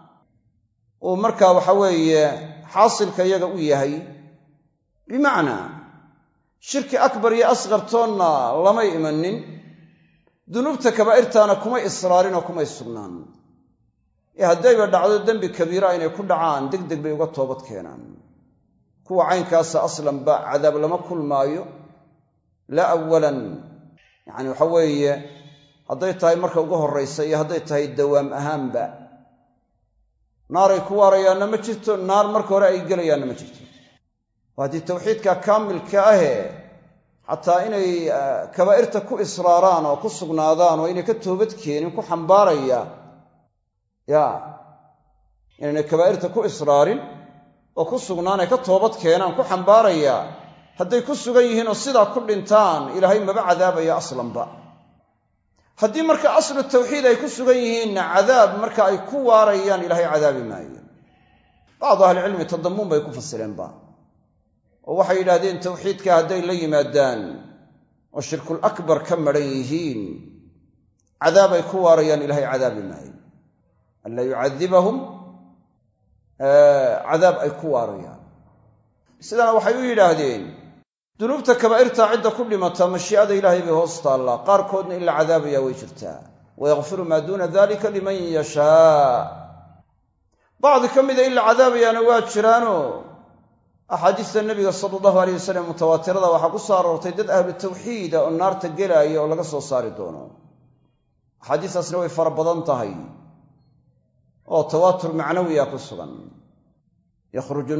Speaker 1: uu markaa waxa weeye xaasilka iyaga u yahay, bimacnaa shirki akbar iyo asqartoonna lamay imanin, dunuubta kabaa'irtaana kumay israarin oo kumay sugnaan. haddayba dhacdo dembi kabiira inay ku dhacaan degdeg bay uga toobad keenaan. kuwa caynkaasa aslanba cadaab lama kulmaayo, laa awalan yacni waxa weeye hadday tahay marka ugu horraysa iyo hadday tahay dawaam ahaanba naaray ku waarayaanna ma jirto, naar marka hore ay gelayaanna ma jirto. waa haddii tawxiidka kaamilka ahee xataa inay kabaa'irta ku israaraan oo ku sugnaadaan oo inay ka toobad keenin ku xambaaraya inaynay kabaa'irta ku israarin oo ku sugnaan ay ka toobad keenaan ku xambaaraya hadday ku sugan yihiin oo sidaa ku dhintaan ilaahay maba cadaabaya aslanba. haddii marka aslu tawxiid ay ku sugan yihiinna cadaab marka ay ku waarayaan ilaahay cadaabi maayo. bacdu ahlicilmi tadammuun bay ku fasireenba oo waxay yidhaahdeen tawxiidka hadday la yimaadaan oo shirkul akbar ka maran yihiin cadaab ay ku waarayaan ilaahay cadaabi maayo. an laa yucadibahum cadaab ay ku waarayaan. sidana waxay u yidhaahdeen dunuubta kabaa'irta cidda ku dhimata mashii'ada ilaahay bay hoos taallaa, qaarkoodna in la cadaabaya way jirtaa. wayakfiru maa duuna dalika liman yashaa. bacdi ka mida in la cadaabayaana waa jiraanoo axaadiista nebiga sala allahu aleyh wasalam mutawaatirada waxaa ku soo aroortay dad ahlu tawxiida oo naarta gelaaya oo laga soo saari doono. axaadiistaasna way fara badan tahay oo tawaatur macnawiya ku sugan. yukhraju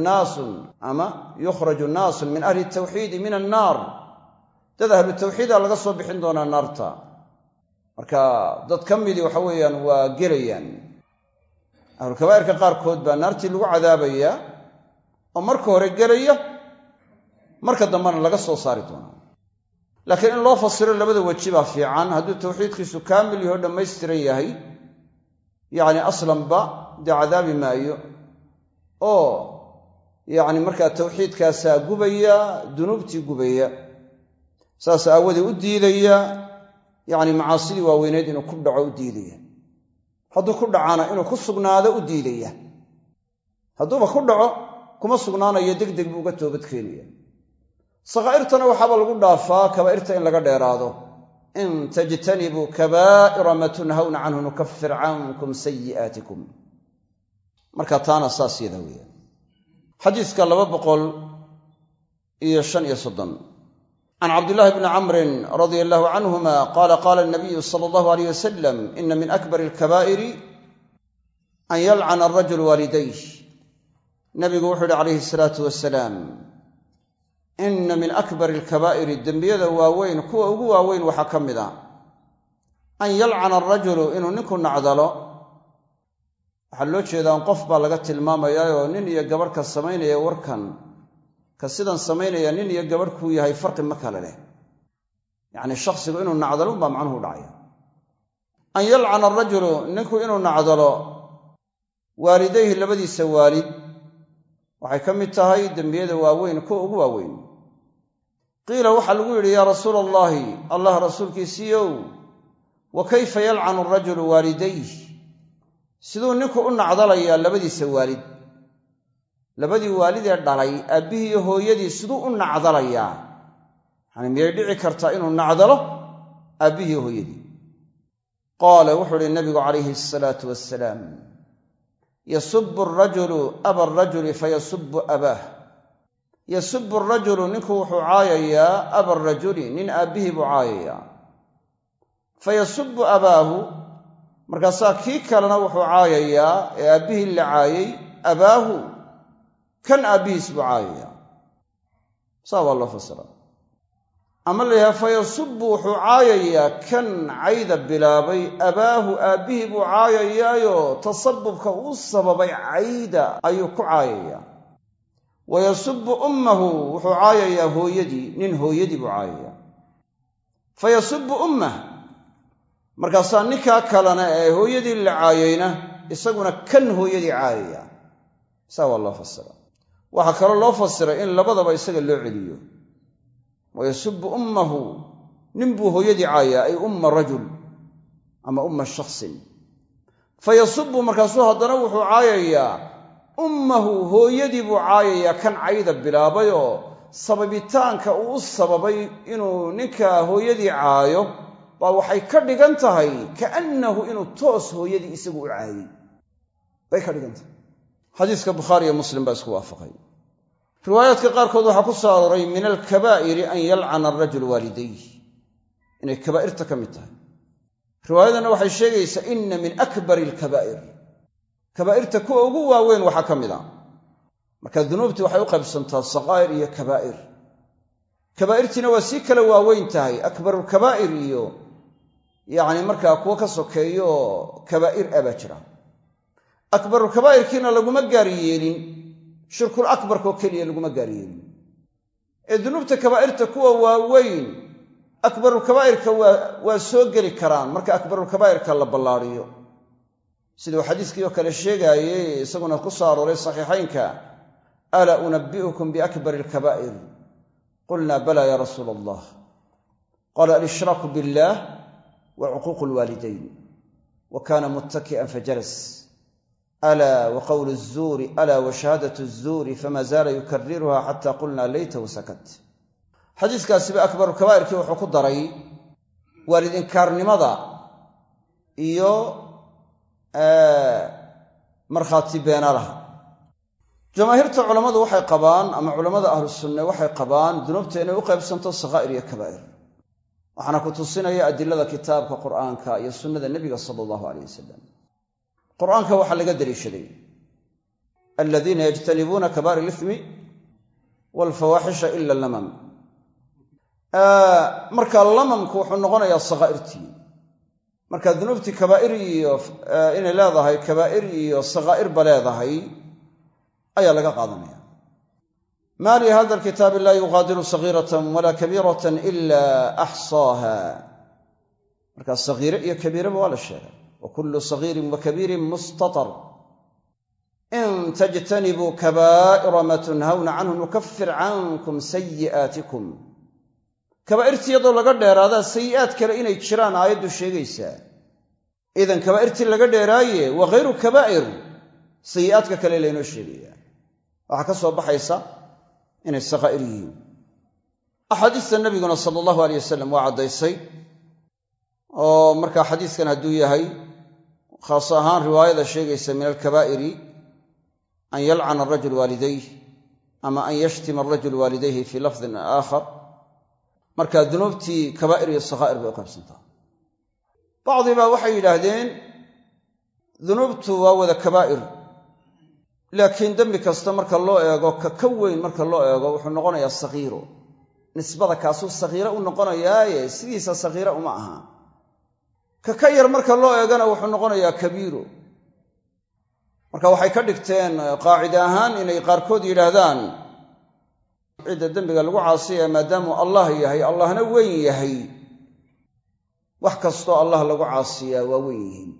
Speaker 1: naasun min ahli tawxiidi min annaar. dad ahlu tawxiida laga soo bixin doonaa naarta. marka dad ka midii waxa weeyaan waa gelayaan. ahlulkabaa'irka qaarkood baa naartii lagu cadaabayaa oo marka hore gelaya, marka dambena laga soo saari doonaa. laakiin in loo fasiro labada weji baa fiican. hadduu tawxiidkiisu kaamil yaho dhammaystiran yahay yacni aslanba dee cadaabi maayo oo yacni markaa tawxiidkaasaa gubaya, dunuubtii gubaya, saas aawadee u diidaya yacni macaasidii waaweyneed inuu ku dhaco u diidaya. hadduu ku dhacaana inuu ku sugnaado u diidaya. hadduuba ku dhaco kuma sugnaanayo degdeg buu uga toobad keenaya. sakaa'irtana waxaaba lagu dhaafaa kabaa'irta in laga dheeraado. in tajtanibuu kabaa'ira ma tunhawna canhu nukafir cankum sayi'aatikum. marka taana saas yada weeyaan. xadiiska 235 can cabdillaahi bni camrin radia allahu canhuma qaala qaala nabiyu sala allahu aleyh wasalam ina min akbar alkabaa'iri an yalcana arajulu waalidayh. nabigu wuxuu yidhi calayhi salaatu wasalaam ina min akbar alkabaa'iri dembiyada waaweyn kuwa ugu waaweyn waxaa ka mid a an yalcana arajulu inuu ninku nacdalo. waxaa loo jeedaa in qof baa laga tilmaamayaayoo nin iyo gabadh ka samaynaya warkan ka sidan samaynaya nin iyo gabadh kuu yahay farqi ma kale leh. yacni shakhsigu inuu nacdalo unbaa macnuhu dhacaya. an yalcana arajulu ninku inuu nacdalo waalidayhi labadiisa waalid waxay ka mid tahay dembiyada waaweyn kuwa ugu waaweyn. qiila waxaa lagu yidhi yaa rasuula allahi, allah rasuulkiisiiyow, wa kayfa yalcanu arajulu waalidayh, siduu ninku u nacdalayaa labadiisa waalid? labadii waalidee dhalay aabbihii iyo hooyadii siduu u nacdalayaa? yani miyay dhici kartaa inuu nacdalo aabbihii iyo hooyadii? qaala wuxuu uhi nabigu calayhi asalaatu wassalaam yasubu arajulu aba arajuli fayasubu abaah. yasubu arajulu ninku wuxuu caayayaa aba arajuli, nin aabbihii buu caayayaa. fayasubu abaahu, markaasaa kii kalena wuxuu caayayaa ee aabbihii la caayay abaahu, kan aabbihiis buu caayayaa. saa waa loo fasira. ama la yidhaha fayasubu wuxuu caayayaa kan cayda bilaabay abaahu, aabbihii buu caayayaayo tasabubka uu sababay cayda ayuu ku caayayaa. wayasubu ummahu wuxuu caayayaa hooyadii, nin hooyadii buu caayayaa. fayasubu ummah, markaasaa ninkaa kalena ee hooyadii la caayayna isaguna kan hooyadii caayaya. saa waa loo fasira. waxaa kaloo loo fasiray in labadaba isaga loo celiyo. wayasubu ummahu, nin buu hooyadii caayaa, ay umma rajul ama umma shaksin. fayasubu markaasuu haddana wuxuu caayayaa ummahu, hooyadii buu caayayaa kan cayda bilaabayoo sababitaanka uu u sababay inuu ninka hooyadii caayo baa waxay ka dhigan tahay kaannahu inuu toos hooyadii isagu u caayay bay ka dhigan tahay. xadiiska bukhaari iyo muslim baa isku waafaqay. riwaayaadka qaarkood waxaa ku soo arooray min alkabaa'iri an yalcana arajulu waalidayh. inay kabaa'irta ka mid tahay. riwaayadana waxay sheegaysaa inna min akbari alkabaa'ir, kabaa'irta kuwa ugu waaweyn waxaa ka mid a. marka dunuubtii waxay u qaybsantaa saqaa'ir iyo kabaa'ir. kabaa'irtiina waa sii kala waaweyn tahay, akbarulkabaa'ir iyo yacni markaa kuwo ka sokeeyo oo kabaa'ir ah baa jira. akbarulkabaa'irkiina laguma gaari yeelin shirkul akbarkoo keliya laguma gaari yeelin, ee dunuubta kabaa'irta kuwa waaweyn akbarulkabaa'irka waa soo geli karaan marka akbarulkabaa'irka la ballaariyo, siduu xadiiskii oo kale sheegaayey isaguna ku soo arooray saxiixaynka: alaa unabbi'ukum biakbari alkabaa'ir qulnaa balaa ya rasuula allah qaala alshraaku biاllah wa cuquuqu alwaalidayn wa kaana muttaki'an fajalas alaa wa qawlu الzuuri alaa wa shahaadatu الzuuri fama zaala yukariruha xata qulnaa laytahu sakat. xadiiskaasiba akbarulkabaa'irkii wuxuu ku daray waalid inkaarnimada iyo markhaati beenalaha. jamaahiirta culammadu waxay qabaan, ama culammada ahlu sunne waxay qabaan, dunuubta inay u qaybsanto saqaa'ir iyo kabaa'ir. waxaana ku tusinaya adilada kitaabka qur'aanka iyo sunnada nebiga sala allahu alayh wasalam. qur'aanka waxaa laga daliishaday aladiina yajtanibuuna kabaa'ir alithmi waalfawaaxisha ila lamam. marka lamamku wuxuu noqonayaa saqaa'irtii. marka dunuubtii kabaa'ir iyo inay leedahay kabaa'ir iyo saqaa'irba leedahay ayaa laga qaadanaya. maa li hada alkitaabi laa yuqaadiru sagiiratan walaa kabiiratan ila axsaaha. markaa sagiire iyo kabiiraba waa la sheegay. wa kullu sagiirin wa kabiirin mustatar in tajtanibuu kabaa'ira maa tunhawna canhu nukafir cankum sayi'aatikum. kabaa'irtii iyadoo laga dheeraadaa sayi'aad kale inay jiraan aayaddu sheegaysaa. idan kabaa'irtii laga dheeraaye wa ghayru kabaa'ir, sayi'aadka kale laynoo sheegaya. waxaa ka soo baxaysa inay saqaa'ir yihiin. axaadiista nabiguna sala allahu alayh wasalam waa caddaysay, oo markaa xadiiskan hadduu yahay khaas ahaan riwaayada sheegaysa min alkabaa'iri an yalcana arajul waalidayh ama an yashtima arajul waalidayhi fii lafdin aakhar. marka dunuubtii kabaa'ir iyo saqaa'ir bay u qaybsantaa. bacdibaa waxay yidhaahdeen dunuubtu waa wada kabaa'ir, laakiin dembi kasta marka loo eego ka weyn marka loo eego wuxuu noqonayaa sagiiro. nisbada kaasuu sagiiro u noqonayaaye sidiisa sagiira uma aha. ka yar marka loo eegana wuxuu noqonayaa kabiiro. marka waxay ka dhigteen qaacida ahaan inay qaarkood yidhaahdaan cidda dembiga lagu caasiyaya maadaamuu allah yahay, allahna weyn yahay, wax kastoo allah lagu caasiyaa waa weyn yihiin.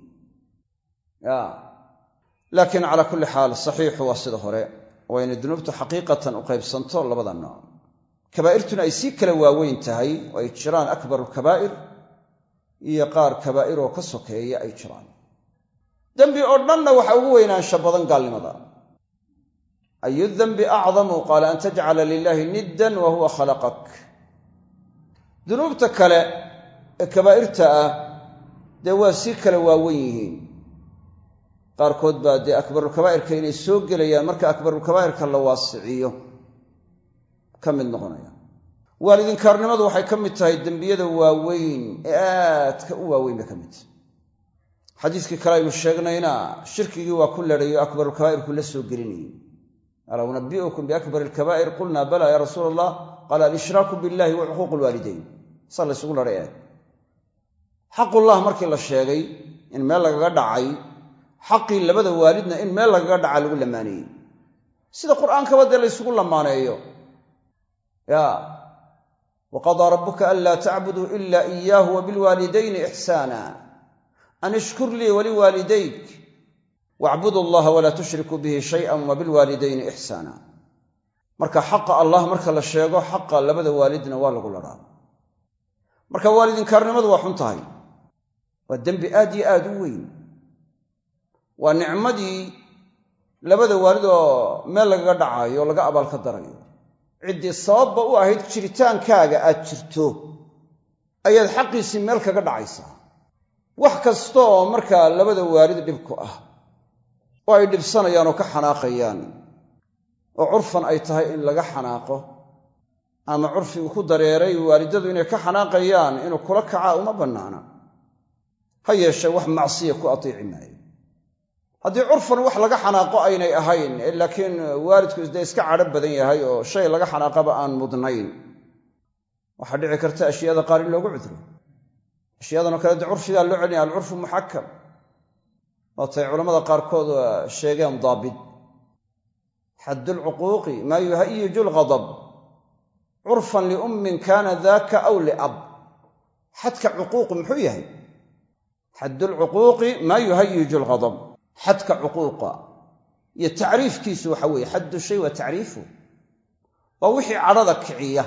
Speaker 1: laakiin calaa kulli xaal saxiixu waa sida hore, waa inay dunuubtu xaqiiqatan u qaybsanto labada nooc. kabaa'irtuna ay sii kala waaweyn tahay oo ay jiraan akbarulkabaa'ir iyo qaar kabaa'iroo ka sokeeya ay jiraan. dembi oo dhanna waxa ugu weynaansha badan gaalnimada. ayu dembi acdamu qaala an tajcala lilaahi niddan wa huwa khalaqak. dunuubta kale ee kabaa'irta ah dee waa sii kala waaweyn yihiin. qaarkood baa dee akbarulkabaa'irka inay soo gelayaan marka akbarulkabaa'irka la waasiciyo ka mid noqonaya. waalidinkaarnimadu waxay ka mid tahay dembiyada waaweyn ee aadka u waaweyn bay ka mid tahay. xadiiskii kale aynu sheegnayna shirkigii waa ku ledhayo akbarulkabaa'irku la soo gelinayay. alaa unabbi'ukum biakbari alkabaa'ir qulnaa balaa ya rasuula allah qaala alshraaku billahi wa cuquuqu alwaalidayn. saa la ysugu ladhay xaqullah markii la sheegay in meel lagaga dhacay, xaqii labada waalidna in meel lagaga dhaca lagu lamaaneeyey, sida qur'aankaba dee la ysugu lamaaneeyo. waqadaa rabbuka anlaa tacbuduu ila iyaahu wabilwaalidayni ixsaana an ishkur lii waliwaalidayk wacbudu allaha walaa tushrikuu bihi shay'an wabilwaalidayni ixsaana. marka xaqa allah marka la sheego xaqa labada waalidna waa lagu ladhaa. marka waalidinkaarnimadu waa xun tahay, waa dembi aad iyo aad u weyn. waa nicmadii labada waalid oo meel lagaga dhacayo oo laga abaalka darayo. ciddii sababba u ahayd jiritaankaaga aad jirto ayaad xaqiisii meel kaga dhacaysaa. wax kasta oo markaa labada waalid dhib ku ah oo ay dhibsanayaan oo ka xanaaqayaan oo curfan ay tahay in laga xanaaqo ama curfigu ku dareeray waalidadu inay ka xanaaqayaan inuu kula kacaa uma bannaana ha yeeshee wax macsiya ku atiici maayo haddii curfan wax laga xanaaqo aynay ahayn laakiin waalidku dee iska cadho badan yahay oo shay laga xanaaqaba aan mudnayn waxaa dhici karta ashyaada qaar in loogu cudro ashyadanoo kale de curfigaa loo celinaya alcurfu muxakam waatay culammada qaarkood sheegeen daabit xaddulcuquuqi maa yuhayiju lghadab curfan liummin kaana daaka aw liab xadka cuquuq muxuu yahay xaddulcuquuqi maa yuhayiju lghadab xadka cuquuqa iyo tacriifkiisu waxa weeye xaddu shay wa tacriifu waa wixii cadhada kiciya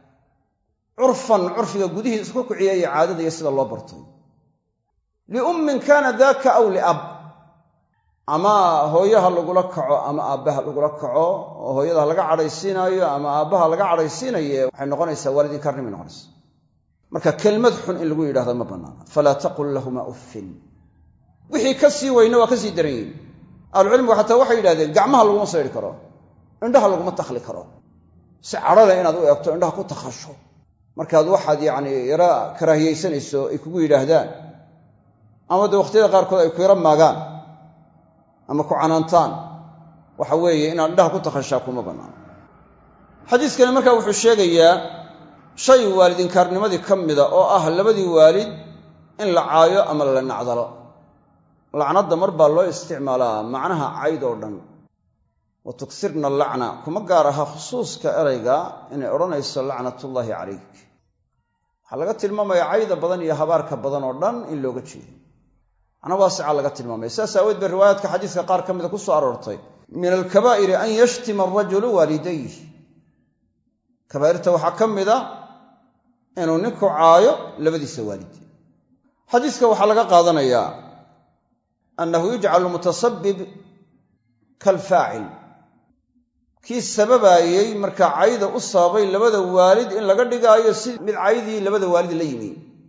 Speaker 1: curfan curfiga gudihiisa ku kiciya iyo caadada iyo sida loo bartay liummin kaana daaka aw liab ama hooyaha lagula kaco ama aabbaha lagula kaco oo hooyada laga cadhaysiinaayo ama aabbaha laga cadhaysiinaye waxay noqonaysaa waalidinkarnimay noqonaysa marka kelmad xun in lagu yidhahdo ma bannaana falaa taqul lahuma uffin wixii ka sii weyna waa ka sii daran yihin ahlucilmigu xataa waxay yidhahdeen gacmaha laguma saydhi karo indhaha laguma takhli karo si cadhale inaad u eegto indhaha ku takhasho markaad waxaad yara karaahiyaysanayso ay kugu yidhaahdaan ama dee wakhtiyada qaarkood ay ku yara maagaan ama ku canaantaan waxa weeye inaad indhaha ku takhashaa kuma bannaano xadiiskani markaa wuxuu sheegayaa shay waalidinkaarnimadii ka mida oo ah labadii waalid in la caayo ama la nacdalo lacnadda mar baa loo isticmaalaa macnaha cayd oo dhan wa tuksirna allacna kuma gaar aha khusuuska erayga inay odhanayso lacnatullaahi calayk waxaa laga tilmaamaya cayda badan iyo habaarka badan oo dhan in looga jeedo macna waasica laga tilmaamaya sidaas aaweed bay riwaayaadka xadiiska qaar ka mida ku soo aroortay min alkabaa'iri an yashtima arajulu waalidayh kabaa'irta waxaa ka mida inuu ninku caayo labadiisa waalid xadiiska waxaa laga qaadanayaa annahu yujcalu mutasabib kalfaacil kii sababaayey markaa cayda u sababay labada waalid in laga dhigaayo si mid caydii labada waalid la yimi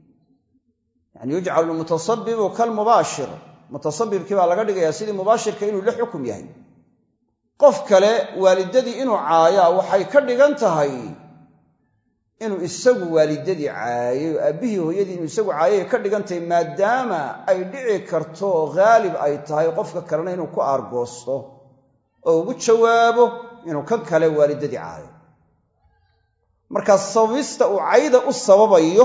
Speaker 1: yani yujcalu mutasabibu kalmubaashir mutasabibkii baa laga dhigayaa sidii mubaashirka inuu la xukum yahay qof kale waalidadii inuu caayaa waxay ka dhigan tahay inuu isagu waalidadii caayay oo aabbihii hooyadii inuu isagu caayay ka dhigan tahay maadaama ay dhici karto haalib ay tahay qofka kalena inuu ku aargoosto oo ugu jawaabo inuu kan kale waalidadii caayo markaa sababista uu cayda u sababayo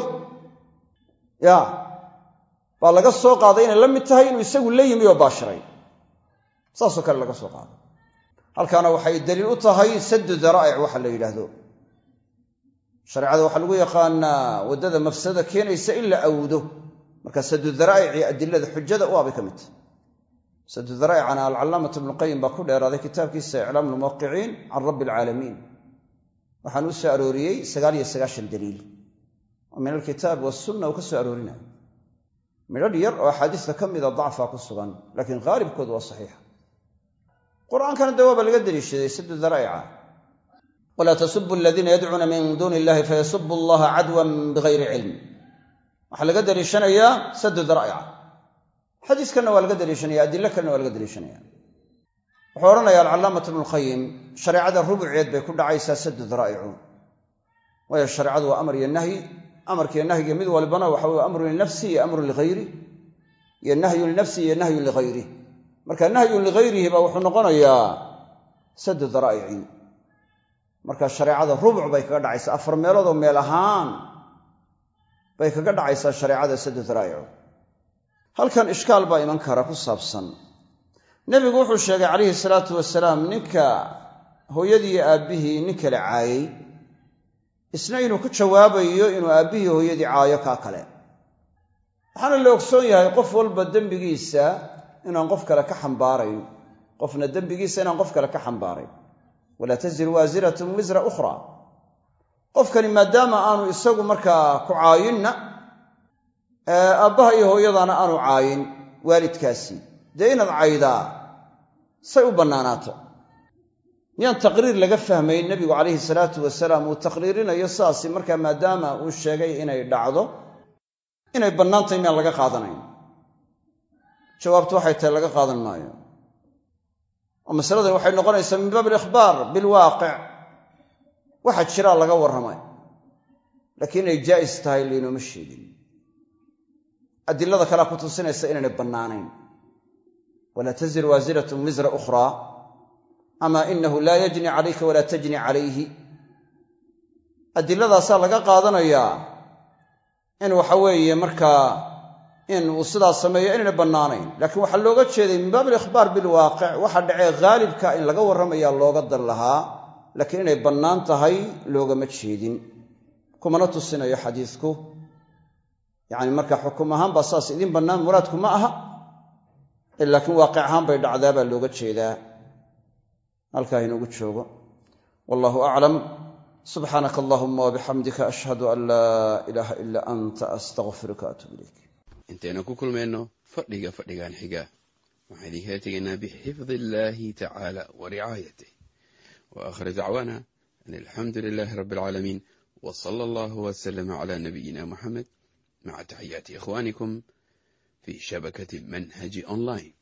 Speaker 1: baa laga soo qaaday inay la mid tahay inuu isagu la yimi oo baashiray saasoo kale laga soo qaaday halkaana waxay daliil u tahay saddu daraa'ic waxa la yidhaahdo shareecada waxaa lagu yaqaanaa waddada mafsadada keenaysa in la awdo marka saddu daraa'ici adilada xujada u abay ka mid tahay saddu daraa'icana alcallaamatu ibnuqayim baa ku dheeraaday kitaabkiisa iclaam lmuwaqiciin can rabbi alcaalamiin waxaan u soo arooriyey 99 daliil oo min alkitaab wasunna uu ka soo aroorinayo midhadh yar oo axaadiista ka mida dacfaa ku sugan laakiin haalibkoodu waa saxiixa qur'aankana dawaaba laga deliishaday saddu daraa'ica walaa tasubu aladiina yadcuuna min duuni illahi fayasubu allaha cadwan bigayri cilm waxaa laga deliishanayaa saddu daraa'ica xadiiskanna waa laga deliishanaya adilo kalena waa laga deliishanaya wuxuu odhanaya alcallaamatu ibnuqayim shareecada rubuceed bay ku dhacaysaa saddu daraa'icu waayo shareecadu waa amar iyo nahyi amarkiiyo nahyiga mid walbana waxa weye amrun linafsi iyo amrun ligayri iyo nahyun linafsi iyo nahyun ligayri marka nahyun ligayrihi baa wuxuu noqonayaa saddu daraa'ici marka shareecada rubuc bay kaga dhacaysaa 4 meeloodoo meel ahaan bay kaga dhacaysaa shareecada saddu daraa'icu halkan ishkaal baa iman kara ku saabsan nebigu wuxuu sheegay calayhi salaatu wasalaam ninka hooyadii iyo aabbihii nin kale caayay isna inuu ku jawaabayo inuu aabbihii hooyadii caayo kaa kale waxaana la ogsoon yahay qof walba dembigiisa inaan qof kale ka xambaarayn qofna dembigiisa inaan qof kale ka xambaarayn walaa taziru waasiratun wisra ukhra qofkani maadaama aanu isagu markaa ku caayinna aabbaha iyo hooyadana aanu caayin waalidkaasi dee inaad caydaa say u bannaanaato miyaan taqriir laga fahmayn nebigu calayhi salaatu wasalaam uu taqriirinayo sidaasi markaa maadaama uu sheegay inay dhacdo inay bannaantahay miyaan laga qaadanayn jawaabtu waxay tahay laga qaadan maayo oo masaladan waxay noqonaysaa min baab alikhbaar bilwaaqic waxa jira laga warramay laakiin ay jaa'is tahay liinooma sheegin adilada kale ku tusinaysa inaanay bannaanayn wala tazir waziratun wizra ukhra ama innahu laa yajni calayka walaa tajni calayhi adilladaasaa laga qaadanayaa in waxa weeye markaa in uu sidaas sameeyo inaanay bannaanayn laakiin waxaa looga jeeday min baab alikhbaar bilwaaqic waxa dhacee haalibka in laga warramayaa looga dan lahaa laakiin inay bannaan tahay loogama jeedin kumana tusinayo xadiisku yacni marka xukum ahaan baa saas idin bannaan muraadku ma aha laakiin waaqic ahaan bay dhacdaa baa looga jeedaa halkaa inoogu joogo wallahu aclam subxaanaka allahuma wabixamdika ashhadu an laa ilaaha ilaa anta astaqfiruka atuub ilayk
Speaker 2: intaynu ku kulmayno fadhigan xiga waxaan idinkaga tegaynaa bixifdi illaahi tacaala wa ricaayatih wa aakhir dacwaana an alxamdu lilaahi rabbi alcaalamiin wa sala allahu wasalama calaa nabiyina muxamed maca taxiyaati ikhwaanikum fi shabakati manhaji online